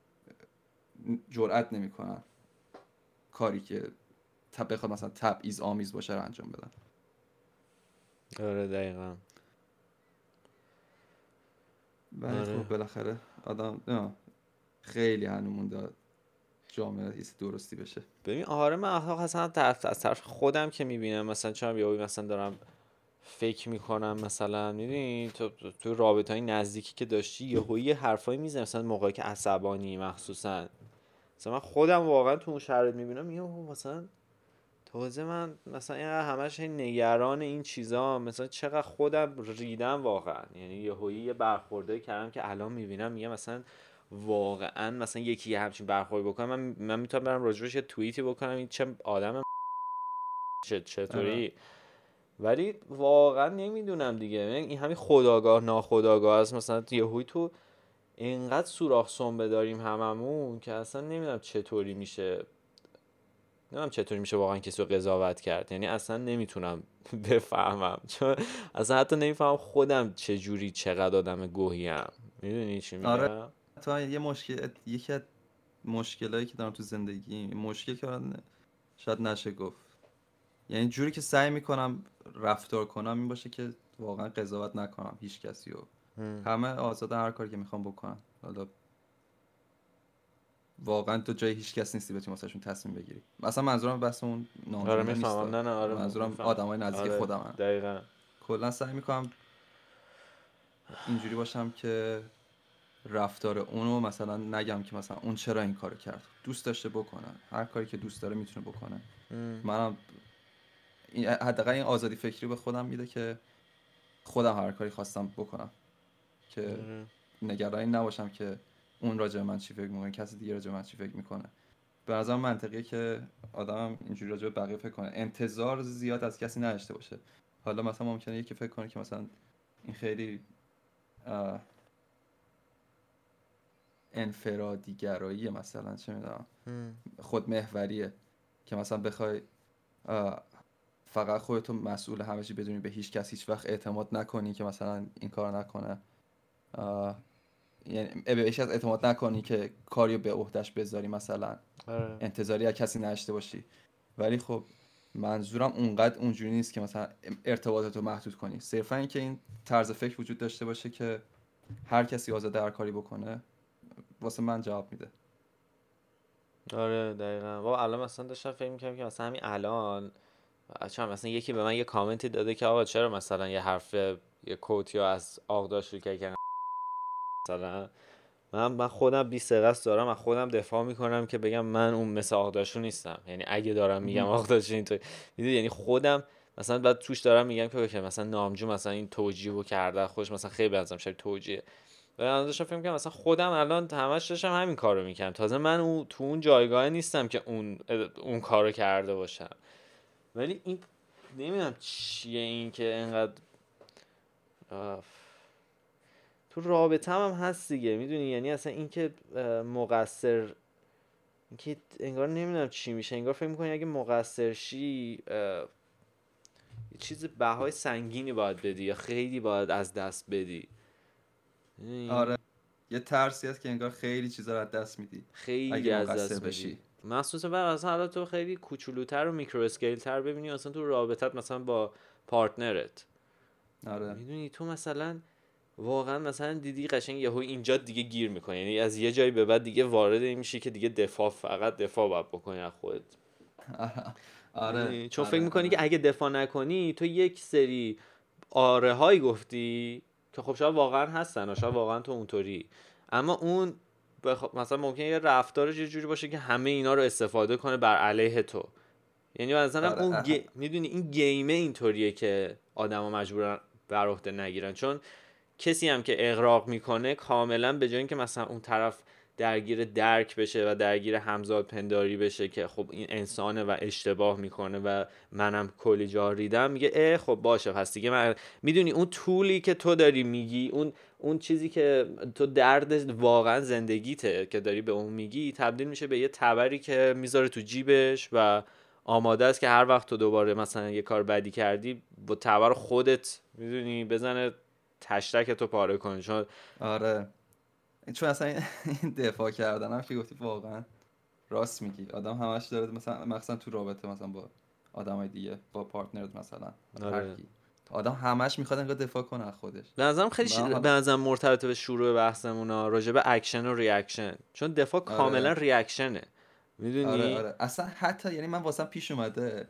جرئت نمیکنن کاری که بخواد مثلا تبعیض آمیز باشه رو انجام بدن. آره دقیقاً. ولی خب بالاخره آدم خیلی هنوز مونده جامعه ایست درستی بشه. ببین آره من اصلا از طرف خودم که میبینم مثلا چون یهو مثلا دارم فکر میکنم مثلا میدونی تو رابطه‌های نزدیکی که داشتی یهو یه حرفایی میزنی مثلا موقعی که عصبانی، مخصوصا مثلا من خودم واقعا تو اون شرایط میبینم میگم مثلا تازه من مثلا این همش نگران این چیزا، مثلا چقدر خودم ریدم واقعا. یعنی یه برخوردایی کردم که الان میبینم میگم مثلا واقعا مثلا یکی همچین برخوردی بکنم من میتونم برم راجبش یه توییتی بکنم این چه آدم چطوری. ولی واقعا نمیدونم دیگه، این همین خودآگاه ناخودآگاه است. مثلا یهویی تو اینقدر سوراخ سنبه داریم هممون که اصلا نمیدونم چطوری میشه واقعا کسی رو قضاوت کرد. یعنی اصلا نمیتونم بفهمم، چون اصلا حتی نمیفهمم خودم چجوری چقدر آدم گوهیم. میدونی چی میگم؟ آره تا یکی از مشکلایی که دارم تو زندگی، مشکل که شاید نشه گفت، یعنی جوری که سعی میکنم رفتار کنم این باشه که واقعا قضاوت نکنم هیچ کسی رو، همه آزاده هر کاری که میخوام بکنن. حالا واقعا تو جای هیچ کس نیستی بتونی واسهشون تصمیم بگیری. مثلا منظورم بحث اون آره ناجونه نیست، آره منظورم آدمای نزدیک خودمن. دقیقاً کلا سعی میکنم اینجوری باشم که رفتار اونو مثلا نگم که مثلا اون چرا این کارو کرد، دوست داشته بکنه، هر کاری که دوست داره میتونه بکنه. منم حداقل این آزادی فکری به خودم میده که خودم هر کاری خواستم بکنم، که نگرانی نباشم که اون راجع به من چی فکر میکنه، کسی دیگه راجع به من چی فکر میکنه. به نظرم منطقیه که آدم اینجوری راجع به بقیه فکر کنه، انتظار زیاد از کسی نداشته باشه. حالا مثلا ممکنه یکی فکر کنه که مثلا این خیلی انفرادیگراییه، مثلا چه میدونم خودمحوریه، که مثلا بخوای فقط خودتو مسئول همه چی بدونی، به هیچ کس هیچ وقت اعتماد نکنی که مثلا این کار نکنه، یعنی بهش از اعتماد نکنی که کاریو به عهدهش بذاری، مثلا انتظاری از کسی نداشته باشی. ولی خب منظورم اونقدر اونجوری نیست که مثلا ارتباطاتو محدود کنی، صرفا اینکه این طرز فکر وجود داشته باشه که هر کسی آزاده هر کاری بکنه. واسه من جواب میده. آره دقیقاً. و الان مثلا داشتم فکر می‌کردم که مثلا همین الان چرا مثلا یکی به من یه کامنتی داده که آقا چرا مثلا یه حرف یه کوتی از آغداش رو که مثلا من خودم 20 دقیقه دارم از خودم دفاع میکنم که بگم من اون مثل آغداشو نیستم. یعنی اگه دارم میگم آغداشو اینطوری میدونی، یعنی خودم مثلا بعد توش دارم میگم که مثلا نامجو مثلا این توجیهو کرده خودش مثلا خیلی بنظرم شبیه توجیه. و الان داشتم فکر می‌کردم مثلا خودم الان همش داشتم همین کارو میکنم، تازه من تو اون جایگاه نیستم که اون کارو کرده باشم. ولی این نمیدونم چیه این که انقدر تو رابطه هم هست دیگه، میدونی، یعنی اصلا این که مقصر، این که انگار نمیدونم چی میشه، انگار فکر میکنی اگه مقصر شی یه چیز بهای سنگینی باید بدی یا خیلی باید از دست بدی. آره یه ترسی هست که انگار خیلی چیزا رو از دست میدی خیلی اگه از مقصر دست بشی. میدی، مخصوصا مثلا حالا تو خیلی کوچولوتر و میکرو اسکیل تر ببینی مثلا تو رابطت مثلا با پارتنرت. آره میدونی تو مثلا واقعا مثلا دیدی قشنگ یهو اینجا دیگه گیر میکنی، یعنی از یه جایی به بعد دیگه وارد این میشی که دیگه فقط دفاع باید بکنی از خودت. آره چون فکر میکنی که اگه دفاع نکنی تو یک سری آره هایی گفتی که خب شاید واقعا هستن و شاید واقعا تو اونطوری، اما اون مثلا ممکنه یه رفتارش یه جوری باشه که همه اینا رو استفاده کنه بر علیه تو. یعنی مثلا اون میدونی این گیمه اینطوریه که آدما مجبورن بر عهده نگیرن، چون کسی هم که اغراق میکنه کاملا به جای اینکه مثلا اون طرف درگیر درک بشه و درگیر همزاد پنداری بشه که خب این انسانه و اشتباه میکنه و منم کلی جا ریدم، میگه خب باشه پس دیگه من میدونی اون طولی که تو داری میگی، اون چیزی که تو درد واقعا زندگیته که داری به اون میگی، تبدیل میشه به یه تبری که میذاره تو جیبش و آماده است که هر وقت تو دوباره مثلا یه کار بدی کردی با تبر خودت میدونی بزنه تشتک تو پاره کنه. چون آره چون اصلا این دفاع کردنم که گفتی واقعا راست میگی، آدم همش داره مثلا تو رابطه مثلا با آدمای دیگه، با پارتنرت مثلا هر کی، آدم همش میخواد انگار دفاع کنه از خودش. به نظرم خیلی به نظرم مرتبط به شروع بحثمون راجع به اکشن و ریاکشن، چون دفاع کاملا ریاکشنه میدونی. آره اصلا حتی یعنی من واسم پیش اومده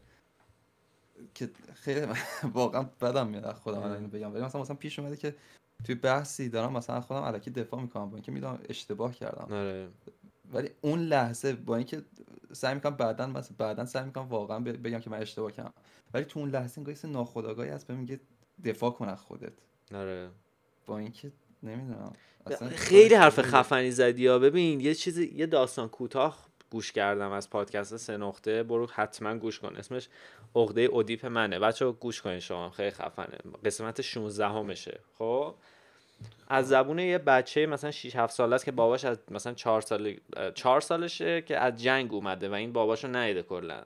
که خیلی واقعا بدم میاد خودم اینو بگم، ولی مثلا پیش اومده که توی بحثی دارم مثلا خودم الکی دفاع میکنم با اینکه میدونم اشتباه کردم، ولی اون لحظه با اینکه سعی میکنم بعداً سعی میکنم واقعا بگم که من اشتباه کردم، ولی تو اون لحظه انگار یه ناخودآگاهی هست بهم میگه دفاع کن از خودت. آره با اینکه نمیدونم خیلی حرف خفنی زدی یا ببین یه داستان کوتاه گوش کردم از پادکست 3 نقطه، برو حتما گوش کن، اسمش عقده اودیپ منه، بچه‌ها گوش کنین شما، خیلی خفنه، قسمت 16 همشه. خب از زبون یه بچه مثلا 6 7 ساله است که باباش از مثلا 4 سالشه که از جنگ اومده و این باباشو ندیده کلا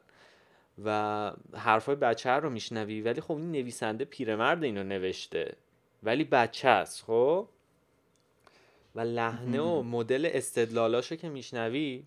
و حرفای بچه رو میشنوی، ولی خب این نویسنده پیرمرد اینو نوشته ولی بچه است خب، و لحنه و مدل استدلالاشو که میشنوی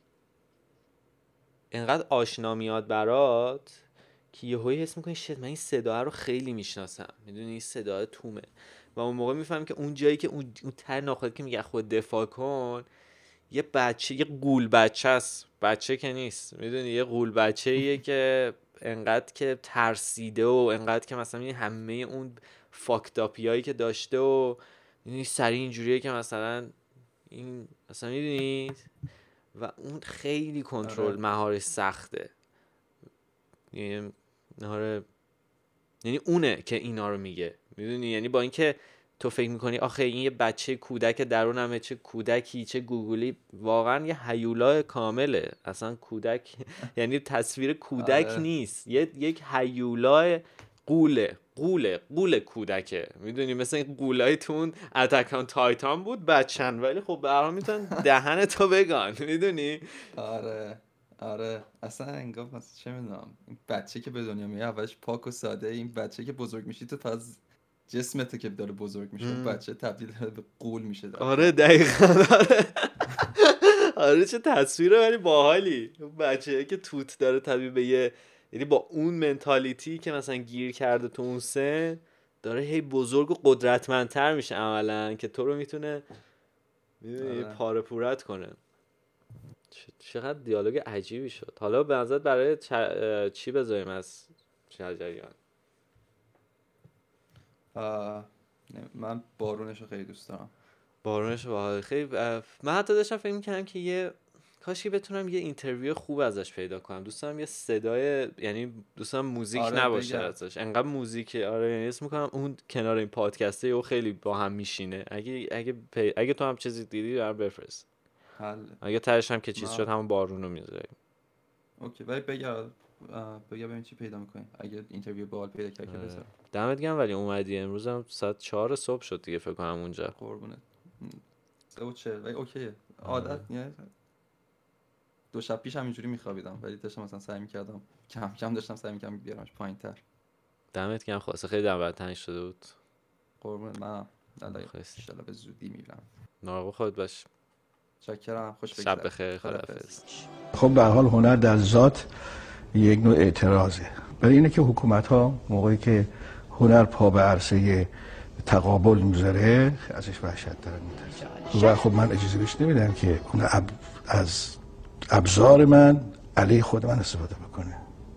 انقدر آشنا میاد برات که یهویی حس میکنی شت من این صدا رو خیلی میشناسم، میدونی این صدا تومه، و اون موقع میفهمی که اون جایی که اون ته ناخودت که میگه خود دفاع کن، یه قول بچه است، بچه که نیست، میدونی یه قول بچه‌ایه که انقدر که ترسیده و انقدر که مثلا همه اون فاکتاپیایی که داشته و سری اینجوریه که مثلا این اصلا میدونید و اون خیلی کنترل مهارش سخته. یعنی اونه که اینا رو میگه، میدونی، یعنی با اینکه تو فکر میکنی آخه این یه بچه کودک درونمه، چه کودکی چه گوگلی، واقعا یه هیولا کامله اصلا کودک یعنی تصویر کودک نیست، یک هیولا قوله کودکه، میدونی، مثل این قولای تون اتک آن تایتان بود بچن، ولی خب به هر حال میتونن دهن تو بگن، میدونی. آره اصلا انگار مثلا چه میدونم این بچه که به دنیا میاد اولش پاک و ساده، این بچه که بزرگ میشی تو فاز جسمت که داره بزرگ میشه بچه تبدیل به غول میشه. آره دقیقاً. آره چه تصویره ولی باحالی، بچه که توت داره تبدیل به یه، یعنی با اون منتالیتی که مثلا گیر کرده تو اون سن داره هی بزرگ و قدرتمندتر میشه عملاً که تو رو میتونه پاره پورت کنه. چقدر دیالوگ عجیبی شد. حالا به نظرت برای چی بذاریم از شجریان؟ من بارونشو خیلی دوست دارم. بارونش باحال خیلی. من حتی داشتم فکر می‌کردم که کاش که بتونم یه اینترویو خوب ازش پیدا کنم. دوست دارم یه صدای، یعنی دوست دارم موزیک نباشه ازش، انقدر موزیک. آره یعنی اسم می‌کنم اون کنار این پادکسته او خیلی با هم میشینه. اگه تو هم چیزی دیدی برام بفرست. اگه ترش هم که چیز شد همون بارون رو میذاریم. اوکی ولی بگم ببین چی پیدا میکنیم اگه اینترویو باحال پیدا کردی بذار. دمت گرم ولی اومدی. امروز هم ساعت 4 صبح شد دیگه فکر کنم اونجا. قربونت. 3:40 ولی اوکیه. عادت نیست. 2 شب پیش هم اینجوری میخوابیدم ولی داشتم مثلا سعی میکردم کم کم داشتم سعی میکردم بیارمش پایین‌تر. دمت گرم خلاص خیلی دم تنگ شده بود. قربونت. من الله ان شاءالله به زودی میرم. ناراحت خودت باش. شکرم. خوش بگذره. شب بخیر. خداحافظ. خب به هر حال هنر در ذات یک نوع اعتراضه، برای اینه که حکومت‌ها موقعی که هنر پا به عرصه تقابل میذاره ازش وحشت دارن میترسن و خب من اجازه بهش نمیدم که اون از ابزار من علیه خود من استفاده بکنه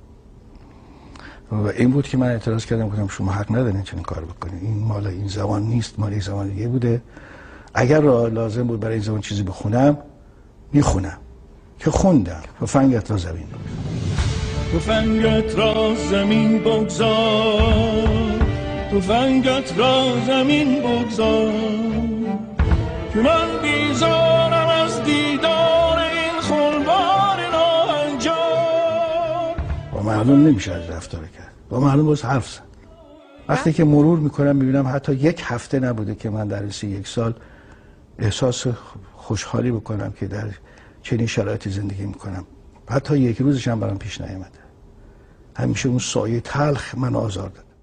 و این بود که من اعتراض کردم، گفتم شما حق ندارین چنین کار بکنین، این مال این زمان نیست، مال این زمان دیگه بوده. اگر لازم بود برای این زمان چیزی بخونم میخونم که خوندم. تفنگت را زمین تفنگت را زمین بگذار، تفنگت را زمین بگذار که من بیزارم از دیدار این خلوار ناهنجار. با مردم نمیشه از رفتار کرد، با مردم باز حرف زد. وقتی که مرور میکنم میبینم حتی یک هفته نبوده که من در 31 سال احساس خوشحالی بکنم که در چنین شرایطی زندگی میکنم. حتی یک روزش هم برام پیش نیامده. همیشه اون سایه تلخ من آزار داد.